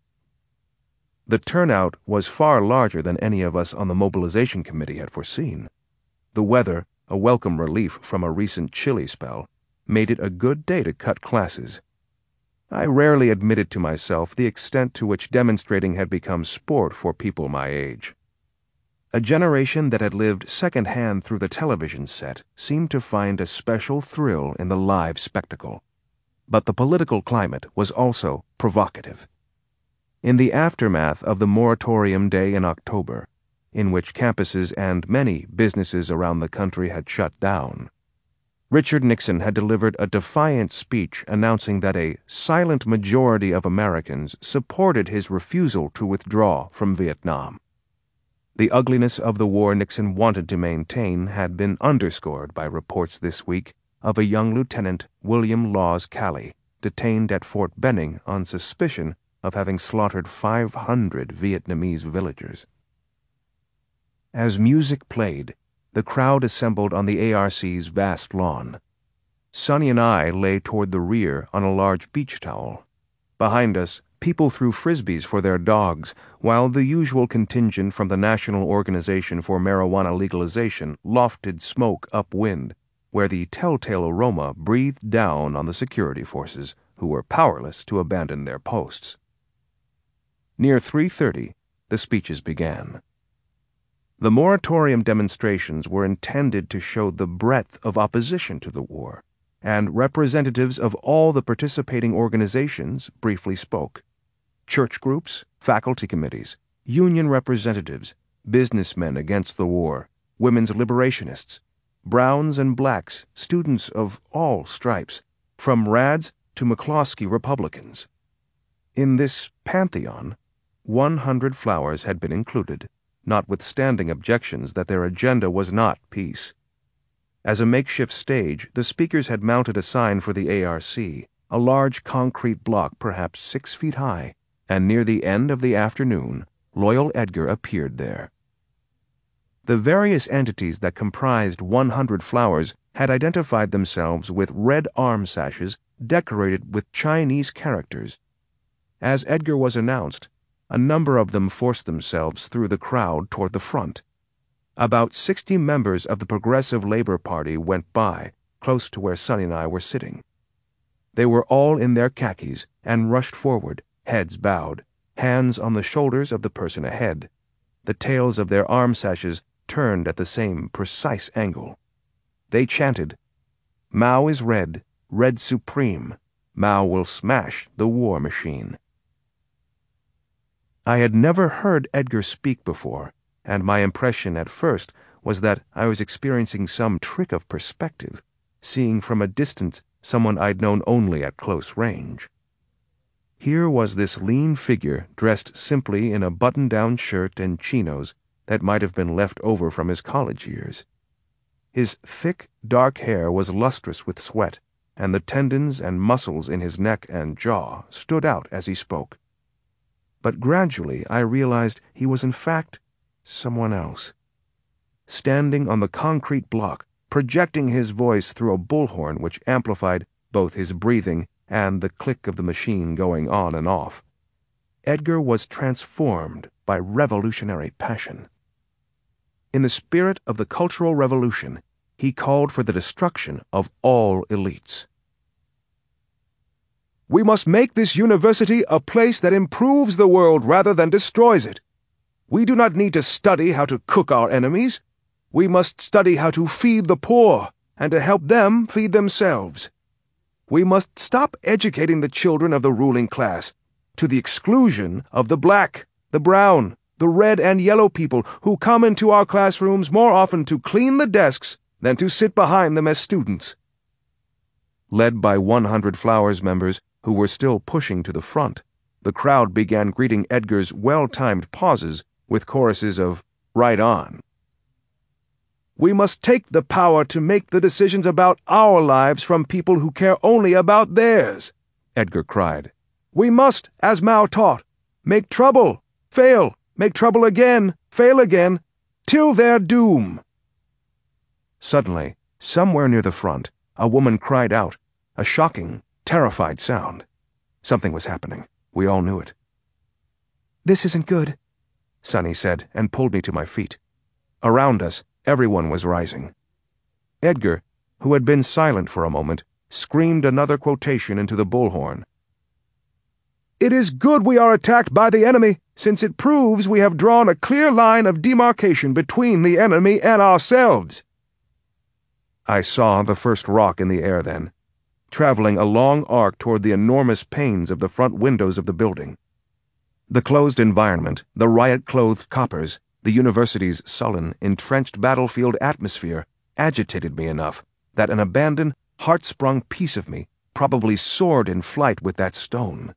The turnout was far larger than any of us on the mobilization committee had foreseen. The weather, a welcome relief from a recent chilly spell, made it a good day to cut classes. I rarely admitted to myself the extent to which demonstrating had become sport for people my age. A generation that had lived second-hand through the television set seemed to find a special thrill in the live spectacle. But the political climate was also provocative. In the aftermath of the moratorium day in October, in which campuses and many businesses around the country had shut down, Richard Nixon had delivered a defiant speech announcing that a silent majority of Americans supported his refusal to withdraw from Vietnam. The ugliness of the war Nixon wanted to maintain had been underscored by reports this week of a young Lieutenant William Laws Calley detained at Fort Benning on suspicion of having slaughtered 500 Vietnamese villagers. As music played, the crowd assembled on the ARC's vast lawn. Sonny and I lay toward the rear on a large beach towel. Behind us, people threw frisbees for their dogs, while the usual contingent from the National Organization for Marijuana Legalization lofted smoke upwind, where the telltale aroma breathed down on the security forces, who were powerless to abandon their posts. Near 3:30, the speeches began. The moratorium demonstrations were intended to show the breadth of opposition to the war, and representatives of all the participating organizations briefly spoke. Church groups, faculty committees, union representatives, businessmen against the war, women's liberationists, browns and blacks, students of all stripes, from RADs to McCloskey Republicans. In this pantheon, 100 Flowers had been included, notwithstanding objections that their agenda was not peace. As a makeshift stage, the speakers had mounted a sign for the ARC, a large concrete block perhaps 6 feet high, and near the end of the afternoon, Loyal Edgar appeared there. The various entities that comprised 100 Flowers had identified themselves with red arm sashes decorated with Chinese characters. As Edgar was announced, a number of them forced themselves through the crowd toward the front. About 60 members of the Progressive Labor Party went by, close to where Sonny and I were sitting. They were all in their khakis and rushed forward, heads bowed, hands on the shoulders of the person ahead, the tails of their arm sashes turned at the same precise angle. They chanted, "Mao is red, red supreme. Mao will smash the war machine." I had never heard Edgar speak before, and my impression at first was that I was experiencing some trick of perspective, seeing from a distance someone I'd known only at close range. Here was this lean figure dressed simply in a button-down shirt and chinos that might have been left over from his college years. His thick, dark hair was lustrous with sweat, and the tendons and muscles in his neck and jaw stood out as he spoke. But gradually I realized he was in fact someone else. standing on the concrete block, projecting his voice through a bullhorn which amplified both his breathing and the click of the machine going on and off. Edgar was transformed by revolutionary passion. In the spirit of the Cultural Revolution, he called for the destruction of all elites. "We must make this university a place that improves the world rather than destroys it. We do not need to study how to cook our enemies. We must study how to feed the poor and to help them feed themselves. We must stop educating the children of the ruling class to the exclusion of the black, the brown, the red and yellow people who come into our classrooms more often to clean the desks than to sit behind them as students." Led by 100 Flowers members who were still pushing to the front, the crowd began greeting Edgar's well-timed pauses with choruses of "Right on." "We must take the power to make the decisions about our lives from people who care only about theirs," Edgar cried. "We must, as Mao taught, make trouble, fail, make trouble again, fail again, till their doom." Suddenly, somewhere near the front, a woman cried out, a shocking, terrified sound. Something was happening. We all knew it. "This isn't good," Sunny said, and pulled me to my feet. Around us, everyone was rising. Edgar, who had been silent for a moment, screamed another quotation into the bullhorn. "It is good we are attacked by the enemy, since it proves we have drawn a clear line of demarcation between the enemy and ourselves." I saw the first rock in the air then, traveling a long arc toward the enormous panes of the front windows of the building. The closed environment, the riot-clothed coppers, the university's sullen, entrenched battlefield atmosphere agitated me enough that an abandoned, heart-sprung piece of me probably soared in flight with that stone.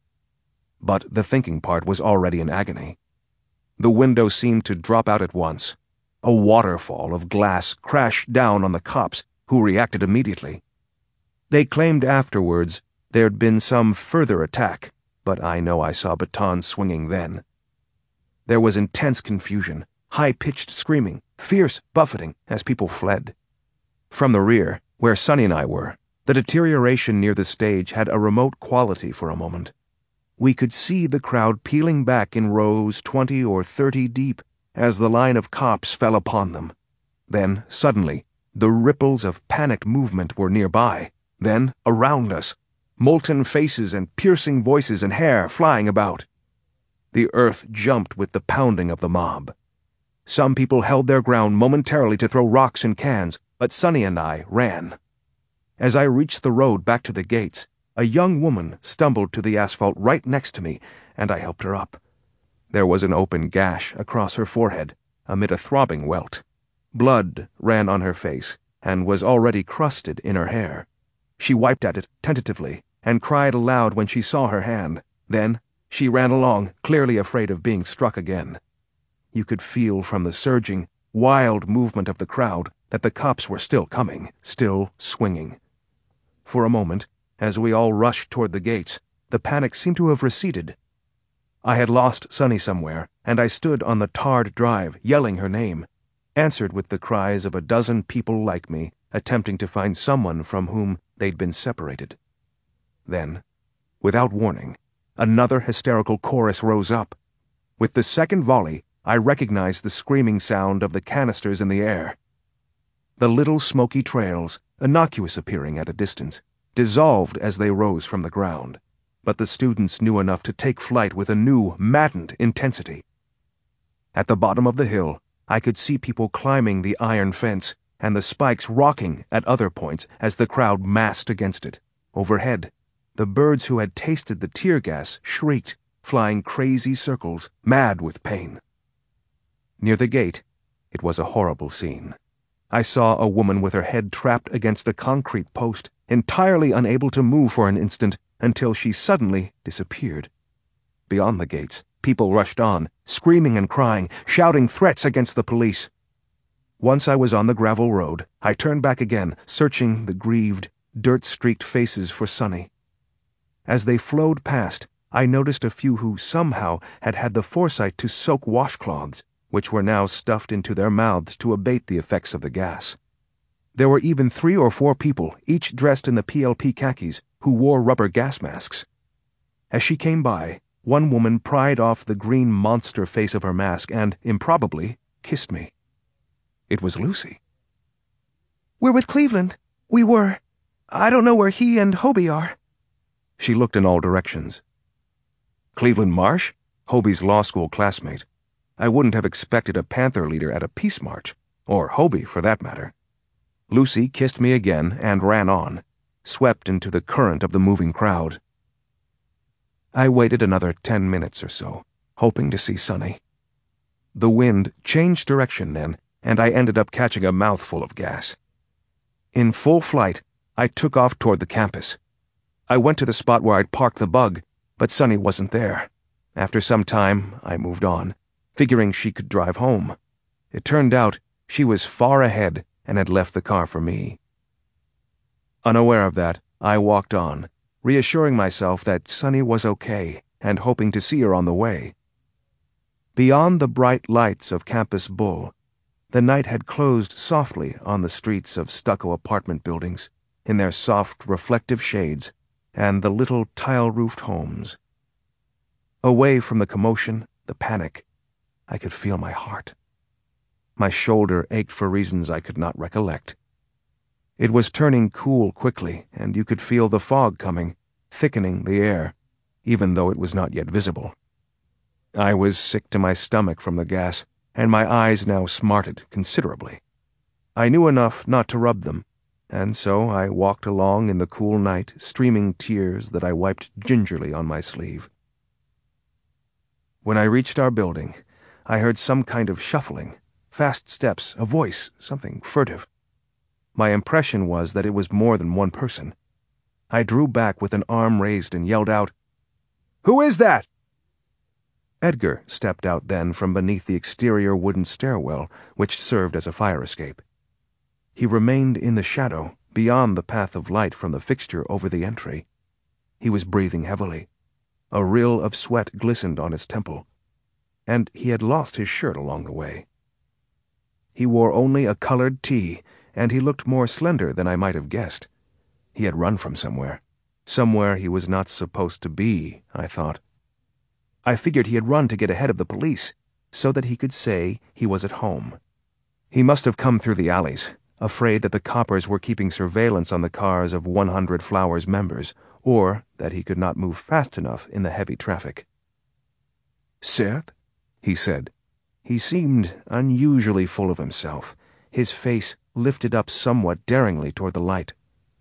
But the thinking part was already in agony. The window seemed to drop out at once. A waterfall of glass crashed down on the cops, who reacted immediately. They claimed afterwards there'd been some further attack, but I know I saw batons swinging then. There was intense confusion, high-pitched screaming, fierce buffeting as people fled. From the rear, where Sunny and I were, the deterioration near the stage had a remote quality for a moment. We could see the crowd peeling back in rows 20 or 30 deep as the line of cops fell upon them. Then, suddenly, the ripples of panicked movement were nearby. Then, around us, molten faces and piercing voices and hair flying about. The earth jumped with the pounding of the mob. Some people held their ground momentarily to throw rocks and cans, but Sunny and I ran. As I reached the road back to the gates, a young woman stumbled to the asphalt right next to me, and I helped her up. There was an open gash across her forehead, amid a throbbing welt. Blood ran on her face, and was already crusted in her hair. She wiped at it tentatively, and cried aloud when she saw her hand. Then she ran along, clearly afraid of being struck again. You could feel from the surging, wild movement of the crowd that the cops were still coming, still swinging. For a moment, as we all rushed toward the gates, the panic seemed to have receded. I had lost Sunny somewhere, and I stood on the tarred drive, yelling her name, answered with the cries of a dozen people like me, attempting to find someone from whom they'd been separated. Then, without warning, another hysterical chorus rose up. With the second volley, I recognized the screaming sound of the canisters in the air. The little smoky trails, innocuous appearing at a distance, dissolved as they rose from the ground, but the students knew enough to take flight with a new, maddened intensity. At the bottom of the hill, I could see people climbing the iron fence, and the spikes rocking at other points as the crowd massed against it. Overhead, the birds who had tasted the tear gas shrieked, flying crazy circles, mad with pain. Near the gate, it was a horrible scene. I saw a woman with her head trapped against a concrete post, entirely unable to move for an instant until she suddenly disappeared. Beyond the gates, people rushed on, screaming and crying, shouting threats against the police. Once I was on the gravel road, I turned back again, searching the grieved, dirt-streaked faces for Sunny. As they flowed past, I noticed a few who somehow had had the foresight to soak washcloths, which were now stuffed into their mouths to abate the effects of the gas. There were even 3 or 4 people, each dressed in the PLP khakis, who wore rubber gas masks. As she came by, one woman pried off the green monster face of her mask and, improbably, kissed me. It was Lucy. "We're with Cleveland. We were. I don't know where he and Hobie are." She looked in all directions. Cleveland Marsh? Hobie's law school classmate. I wouldn't have expected a Panther leader at a peace march, or Hobie for that matter. Lucy kissed me again and ran on, swept into the current of the moving crowd. I waited another 10 minutes or so, hoping to see Sonny. The wind changed direction then, and I ended up catching a mouthful of gas. In full flight, I took off toward the campus. I went to the spot where I'd parked the bug, but Sonny wasn't there. After some time, I moved on, figuring she could drive home. It turned out she was far ahead and had left the car for me. Unaware of that, I walked on, reassuring myself that Sonny was okay and hoping to see her on the way. Beyond the bright lights of Campus Bull, the night had closed softly on the streets of stucco apartment buildings, in their soft, reflective shades, and the little tile-roofed homes. Away from the commotion, the panic, I could feel my heart. My shoulder ached for reasons I could not recollect. It was turning cool quickly, and you could feel the fog coming, thickening the air, even though it was not yet visible. I was sick to my stomach from the gas, and my eyes now smarted considerably. I knew enough not to rub them, and so I walked along in the cool night, streaming tears that I wiped gingerly on my sleeve. When I reached our building, I heard some kind of shuffling, fast steps, a voice, something furtive. My impression was that it was more than one person. I drew back with an arm raised and yelled out, "Who is that?" Edgar stepped out then from beneath the exterior wooden stairwell, which served as a fire escape. He remained in the shadow, beyond the path of light from the fixture over the entry. He was breathing heavily. A rill of sweat glistened on his temple, and he had lost his shirt along the way. He wore only a colored tee, and he looked more slender than I might have guessed. He had run from somewhere he was not supposed to be, I thought. I figured he had run to get ahead of the police, so that he could say he was at home. He must have come through the alleys, afraid that the coppers were keeping surveillance on the cars of 100 Flowers members, or that he could not move fast enough in the heavy traffic. "Seth?" he said. He seemed unusually full of himself, his face lifted up somewhat daringly toward the light.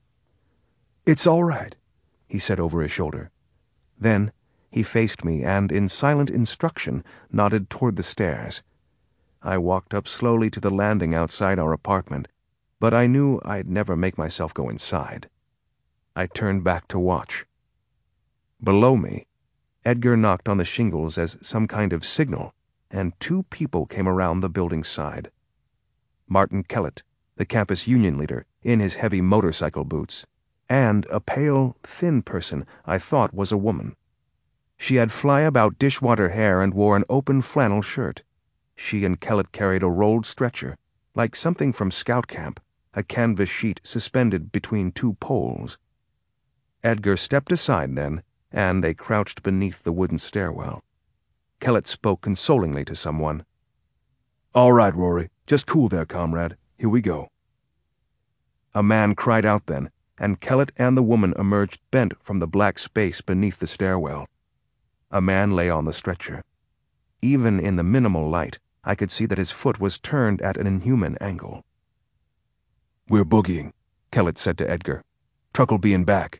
"It's all right," he said over his shoulder. Then he faced me and, in silent instruction, nodded toward the stairs. I walked up slowly to the landing outside our apartment, but I knew I'd never make myself go inside. I turned back to watch. Below me, Edgar knocked on the shingles as some kind of signal, and 2 people came around the building's side. Martin Kellett, the campus union leader, in his heavy motorcycle boots, and a pale, thin person I thought was a woman. She had fly-about dishwater hair and wore an open flannel shirt. She and Kellett carried a rolled stretcher, like something from scout camp, a canvas sheet suspended between 2 poles. Edgar stepped aside then, and they crouched beneath the wooden stairwell. Kellett spoke consolingly to someone. "All right, Rory. Just cool there, comrade. Here we go." A man cried out then, and Kellett and the woman emerged bent from the black space beneath the stairwell. A man lay on the stretcher. Even in the minimal light, I could see that his foot was turned at an inhuman angle. "We're boogieing," Kellett said to Edgar. "Truck'll be in back."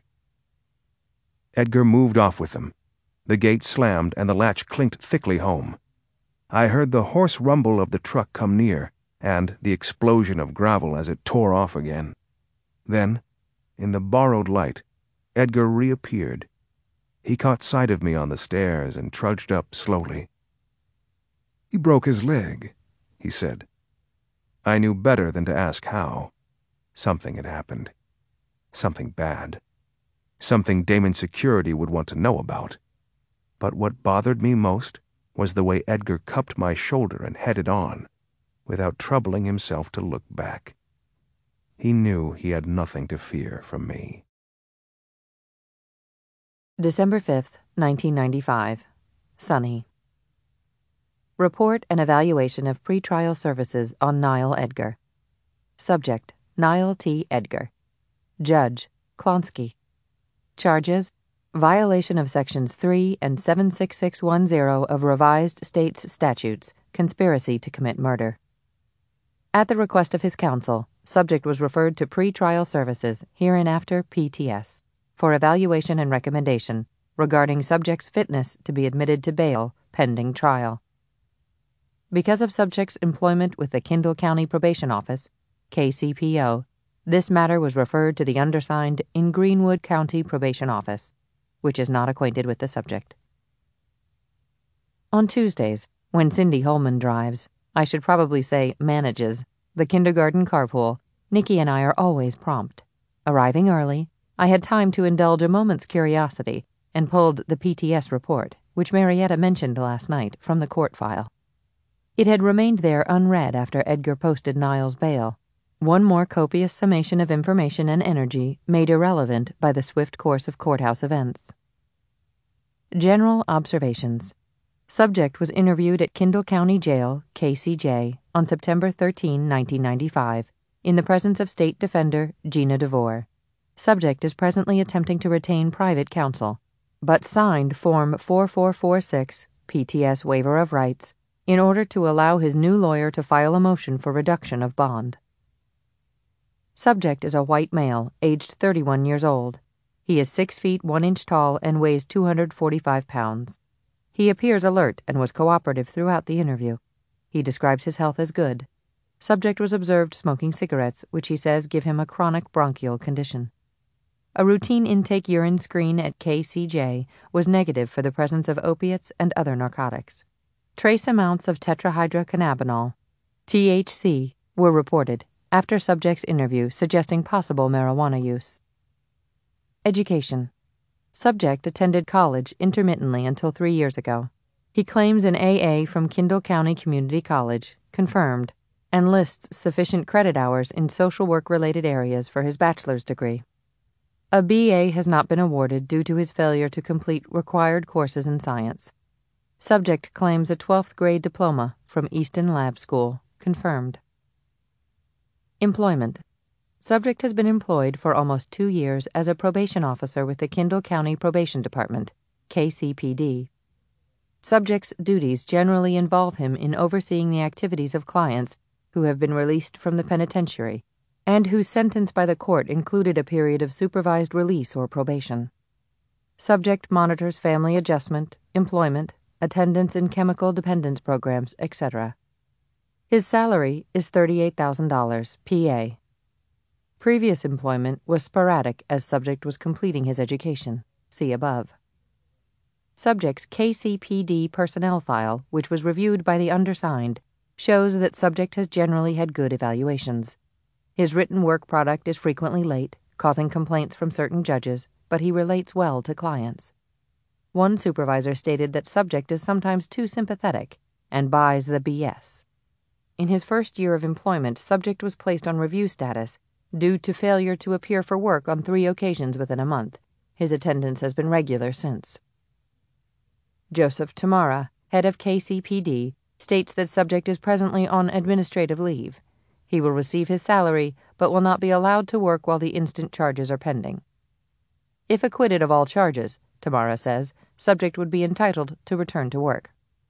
Edgar moved off with them. The gate slammed and the latch clinked thickly home. I heard the hoarse rumble of the truck come near, and the explosion of gravel as it tore off again. Then, in the borrowed light, Edgar reappeared. He caught sight of me on the stairs and trudged up slowly. "He broke his leg," he said. I knew better than to ask how. Something had happened. Something bad. Something Damon's security would want to know about. But what bothered me most was the way Edgar cupped my shoulder and headed on, without troubling himself to look back. He knew he had nothing to fear from me. December 5th, 1995. Sunny. Report and evaluation of pretrial services on Niall Edgar. Subject, Niall T. Edgar. Judge, Klonsky. Charges, violation of Sections 3 and 76610 of Revised States Statutes, conspiracy to commit murder. At the request of his counsel, subject was referred to pretrial services, hereinafter PTS, for evaluation and recommendation regarding subject's fitness to be admitted to bail pending trial. Because of subject's employment with the Kendall County Probation Office, KCPO, this matter was referred to the undersigned in Greenwood County Probation Office, which is not acquainted with the subject. On Tuesdays, when Cindy Holman drives, I should probably say manages, the kindergarten carpool, Nikki and I are always prompt. Arriving early, I had time to indulge a moment's curiosity and pulled the PTS report, which Marietta mentioned last night, from the court file. It had remained there unread after Edgar posted Niall's bail, one more copious summation of information and energy made irrelevant by the swift course of courthouse events. General observations. Subject was interviewed at Kendall County Jail, KCJ, on September 13, 1995, in the presence of State Defender Gina DeVore. Subject is presently attempting to retain private counsel, but signed Form 4446, PTS Waiver of Rights, in order to allow his new lawyer to file a motion for reduction of bond. Subject is a white male, aged 31 years old. He is 6 feet 1 inch tall and weighs 245 pounds. He appears alert and was cooperative throughout the interview. He describes his health as good. Subject was observed smoking cigarettes, which he says give him a chronic bronchial condition. A routine intake urine screen at KCJ was negative for the presence of opiates and other narcotics. Trace amounts of tetrahydrocannabinol, THC, were reported after subject's interview suggesting possible marijuana use. Education. Subject attended college intermittently until 3 years ago. He claims an AA from Kendall County Community College, confirmed, and lists sufficient credit hours in social work-related areas for his bachelor's degree. A BA has not been awarded due to his failure to complete required courses in science. Subject claims a 12th grade diploma from Easton Lab School, confirmed. Employment. Subject has been employed for almost 2 years as a probation officer with the Kendall County Probation Department, KCPD. Subject's duties generally involve him in overseeing the activities of clients who have been released from the penitentiary and whose sentence by the court included a period of supervised release or probation. Subject monitors family adjustment, employment, attendance in chemical dependence programs, etc. His salary is $38,000 PA. Previous employment was sporadic as subject was completing his education. See above. Subject's KCPD personnel file, which was reviewed by the undersigned, shows that subject has generally had good evaluations. His written work product is frequently late, causing complaints from certain judges, but he relates well to clients. One supervisor stated that subject is sometimes too sympathetic and buys the BS. In his first year of employment, subject was placed on review status due to failure to appear for work on 3 occasions within a month. His attendance has been regular since. Joseph Tamara, head of KCPD, states that subject is presently on administrative leave. He will receive his salary, but will not be allowed to work while the instant charges are pending. If acquitted of all charges, Tamara says, subject would be entitled to return to work.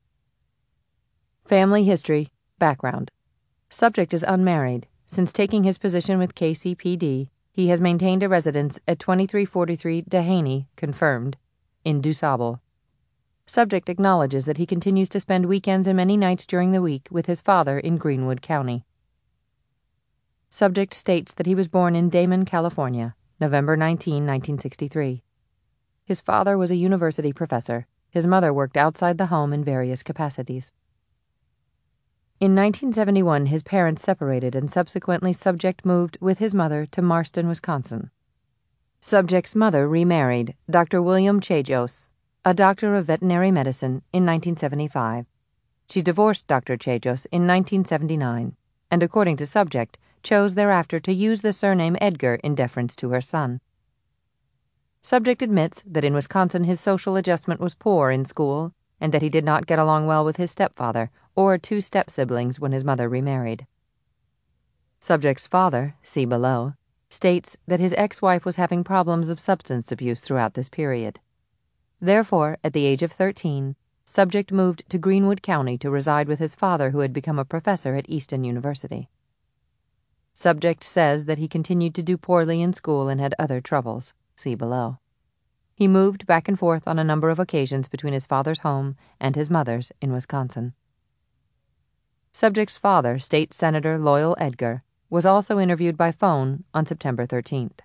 Family history, background. Subject is unmarried. Since taking his position with KCPD, he has maintained a residence at 2343 Dehaney, confirmed, in DuSable. Subject acknowledges that he continues to spend weekends and many nights during the week with his father in Greenwood County. Subject states that he was born in Damon, California, November 19, 1963. His father was a university professor. His mother worked outside the home in various capacities. In 1971, his parents separated and subsequently subject moved with his mother to Marston, Wisconsin. Subject's mother remarried, Dr. William Chajos. a doctor of veterinary medicine, in 1975. She divorced Dr. Chejos in 1979, and according to Subject, chose thereafter to use the surname Edgar in deference to her son. Subject admits that in Wisconsin his social adjustment was poor in school, and that he did not get along well with his stepfather or two step-siblings when his mother remarried. Subject's father, see below, states that his ex-wife was having problems of substance abuse throughout this period. Therefore, at the age of 13, Subject moved to Greenwood County to reside with his father, who had become a professor at Easton University. Subject says that he continued to do poorly in school and had other troubles, see below. He moved back and forth on a number of occasions between his father's home and his mother's in Wisconsin. Subject's father, State Senator Loyal Edgar, was also interviewed by phone on September 13th.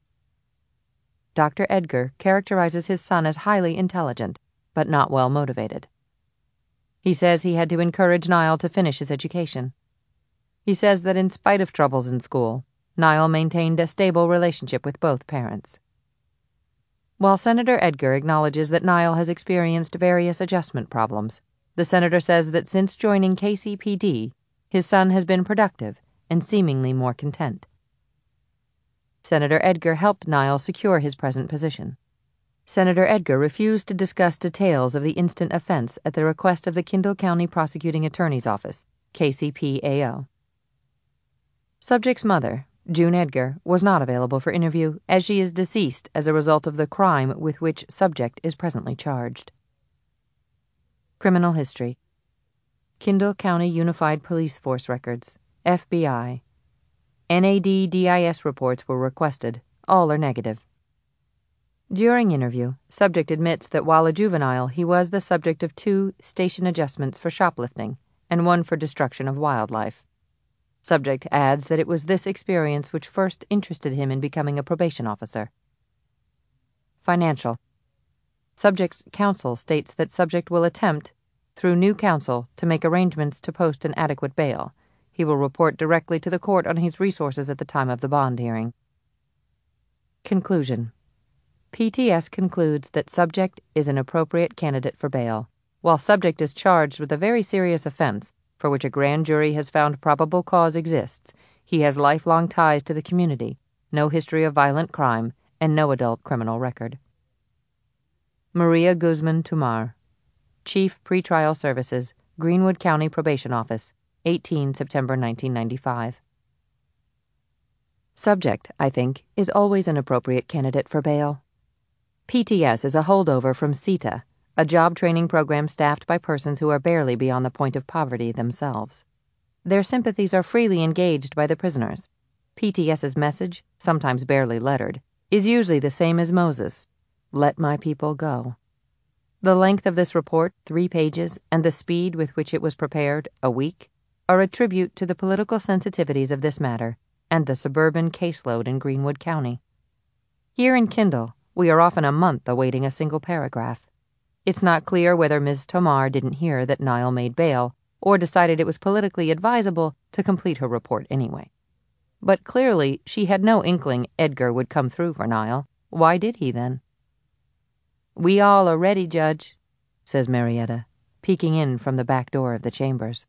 Dr. Edgar characterizes his son as highly intelligent, but not well motivated. He says he had to encourage Niall to finish his education. He says that in spite of troubles in school, Niall maintained a stable relationship with both parents. While Senator Edgar acknowledges that Niall has experienced various adjustment problems, the senator says that since joining KCPD, his son has been productive and seemingly more content. Senator Edgar helped Niall secure his present position. Senator Edgar refused to discuss details of the instant offense at the request of the Kendall County Prosecuting Attorney's Office, KCPAO. Subject's mother, June Edgar, was not available for interview, as she is deceased as a result of the crime with which Subject is presently charged. Criminal history. Kendall County Unified Police Force records, FBI. NADDIS reports were requested. All are negative. During interview, Subject admits that while a juvenile, he was the subject of 2 station adjustments for shoplifting and 1 for destruction of wildlife. Subject adds that it was this experience which first interested him in becoming a probation officer. Financial. Subject's counsel states that Subject will attempt, through new counsel, to make arrangements to post an adequate bail. He will report directly to the court on his resources at the time of the bond hearing. Conclusion. PTS concludes that Subject is an appropriate candidate for bail. While Subject is charged with a very serious offense, for which a grand jury has found probable cause exists, he has lifelong ties to the community, no history of violent crime, and no adult criminal record. Maria Guzman Tumar, Chief Pretrial Services, Greenwood County Probation Office, 18 September 1995. Subject, I think, is always an appropriate candidate for bail. PTS is a holdover from CETA, a job training program staffed by persons who are barely beyond the point of poverty themselves. Their sympathies are freely engaged by the prisoners. PTS's message, sometimes barely lettered, is usually the same as Moses: "Let my people go." The length of this report, 3 pages, and the speed with which it was prepared, a week, are a tribute to the political sensitivities of this matter and the suburban caseload in Greenwood County. Here in Kendall, we are often a month awaiting a single paragraph. It's not clear whether Ms. Tomar didn't hear that Niall made bail or decided it was politically advisable to complete her report anyway. But clearly, she had no inkling Edgar would come through for Niall. Why did he then? "We all are ready, Judge," says Marietta, peeking in from the back door of the chambers.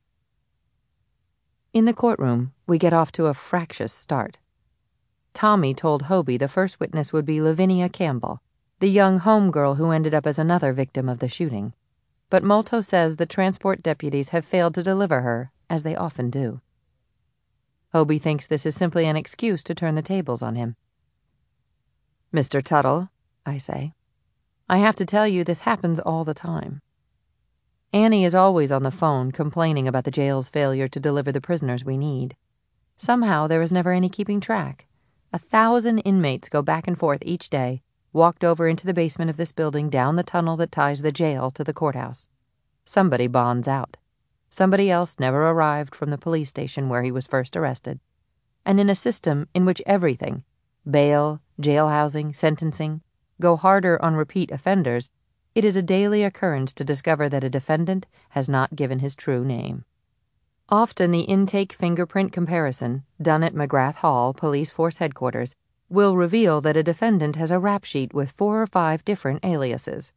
In the courtroom, we get off to a fractious start. Tommy told Hobie the first witness would be Lavinia Campbell, the young home girl who ended up as another victim of the shooting. But Molto says the transport deputies have failed to deliver her, as they often do. Hobie thinks this is simply an excuse to turn the tables on him. "Mr. Tuttle," I say, "I have to tell you this happens all the time." Annie is always on the phone complaining about the jail's failure to deliver the prisoners we need. Somehow there is never any keeping track. 1,000 inmates go back and forth each day, walked over into the basement of this building down the tunnel that ties the jail to the courthouse. Somebody bonds out. Somebody else never arrived from the police station where he was first arrested. And in a system in which everything, bail, jail housing, sentencing, go harder on repeat offenders, it is a daily occurrence to discover that a defendant has not given his true name. Often the intake fingerprint comparison, done at McGrath Hall Police Force Headquarters, will reveal that a defendant has a rap sheet with 4 or 5 different aliases.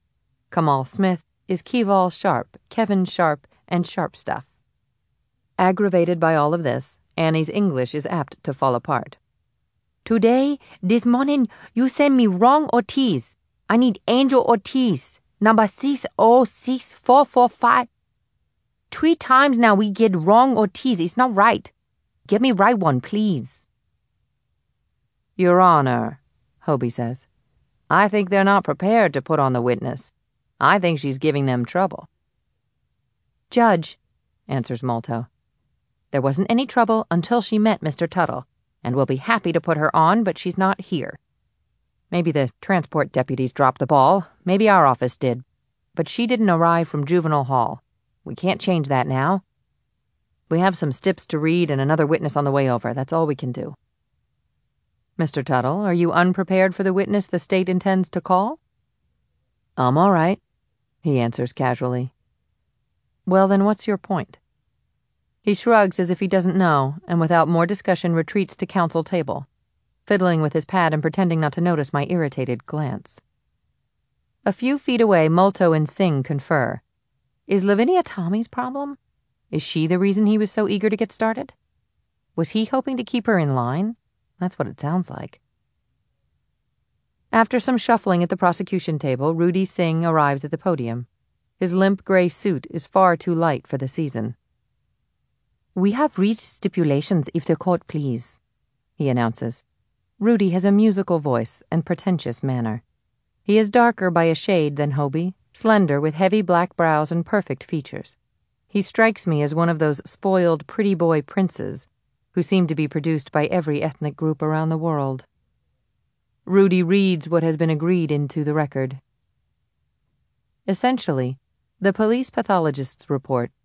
Kamal Smith is Keval Sharp, Kevin Sharp, and Sharp Stuff. Aggravated by all of this, Annie's English is apt to fall apart. Today, this morning, you sent me wrong Ortiz. I need Angel Ortiz, number 606445. 3 times now we get wrong Ortiz. It's not right. Get me right one, please. Your Honor, Hobie says, I think they're not prepared to put on the witness. I think she's giving them trouble. Judge, answers Molto, there wasn't any trouble until she met Mr. Tuttle, and we'll be happy to put her on, but she's not here. Maybe the transport deputies dropped the ball, maybe our office did, but she didn't arrive from juvenile hall. We can't change that now. We have some stips to read and another witness on the way over. That's all we can do. Mr. Tuttle, are you unprepared for the witness the state intends to call? I'm all right, he answers casually. Well, then what's your point? He shrugs as if he doesn't know, and without more discussion retreats to counsel table, fiddling with his pad and pretending not to notice my irritated glance. A few feet away, Molto and Singh confer. Is Lavinia Tommy's problem? Is she the reason he was so eager to get started? Was he hoping to keep her in line? That's what it sounds like. After some shuffling at the prosecution table, Rudy Singh arrives at the podium. His limp gray suit is far too light for the season. We have reached stipulations, if the court please, he announces. Rudy has a musical voice and pretentious manner. He is darker by a shade than Hobie, slender with heavy black brows and perfect features. He strikes me as one of those spoiled pretty boy princes who seem to be produced by every ethnic group around the world. Rudy reads what has been agreed into the record. Essentially, the police pathologist's report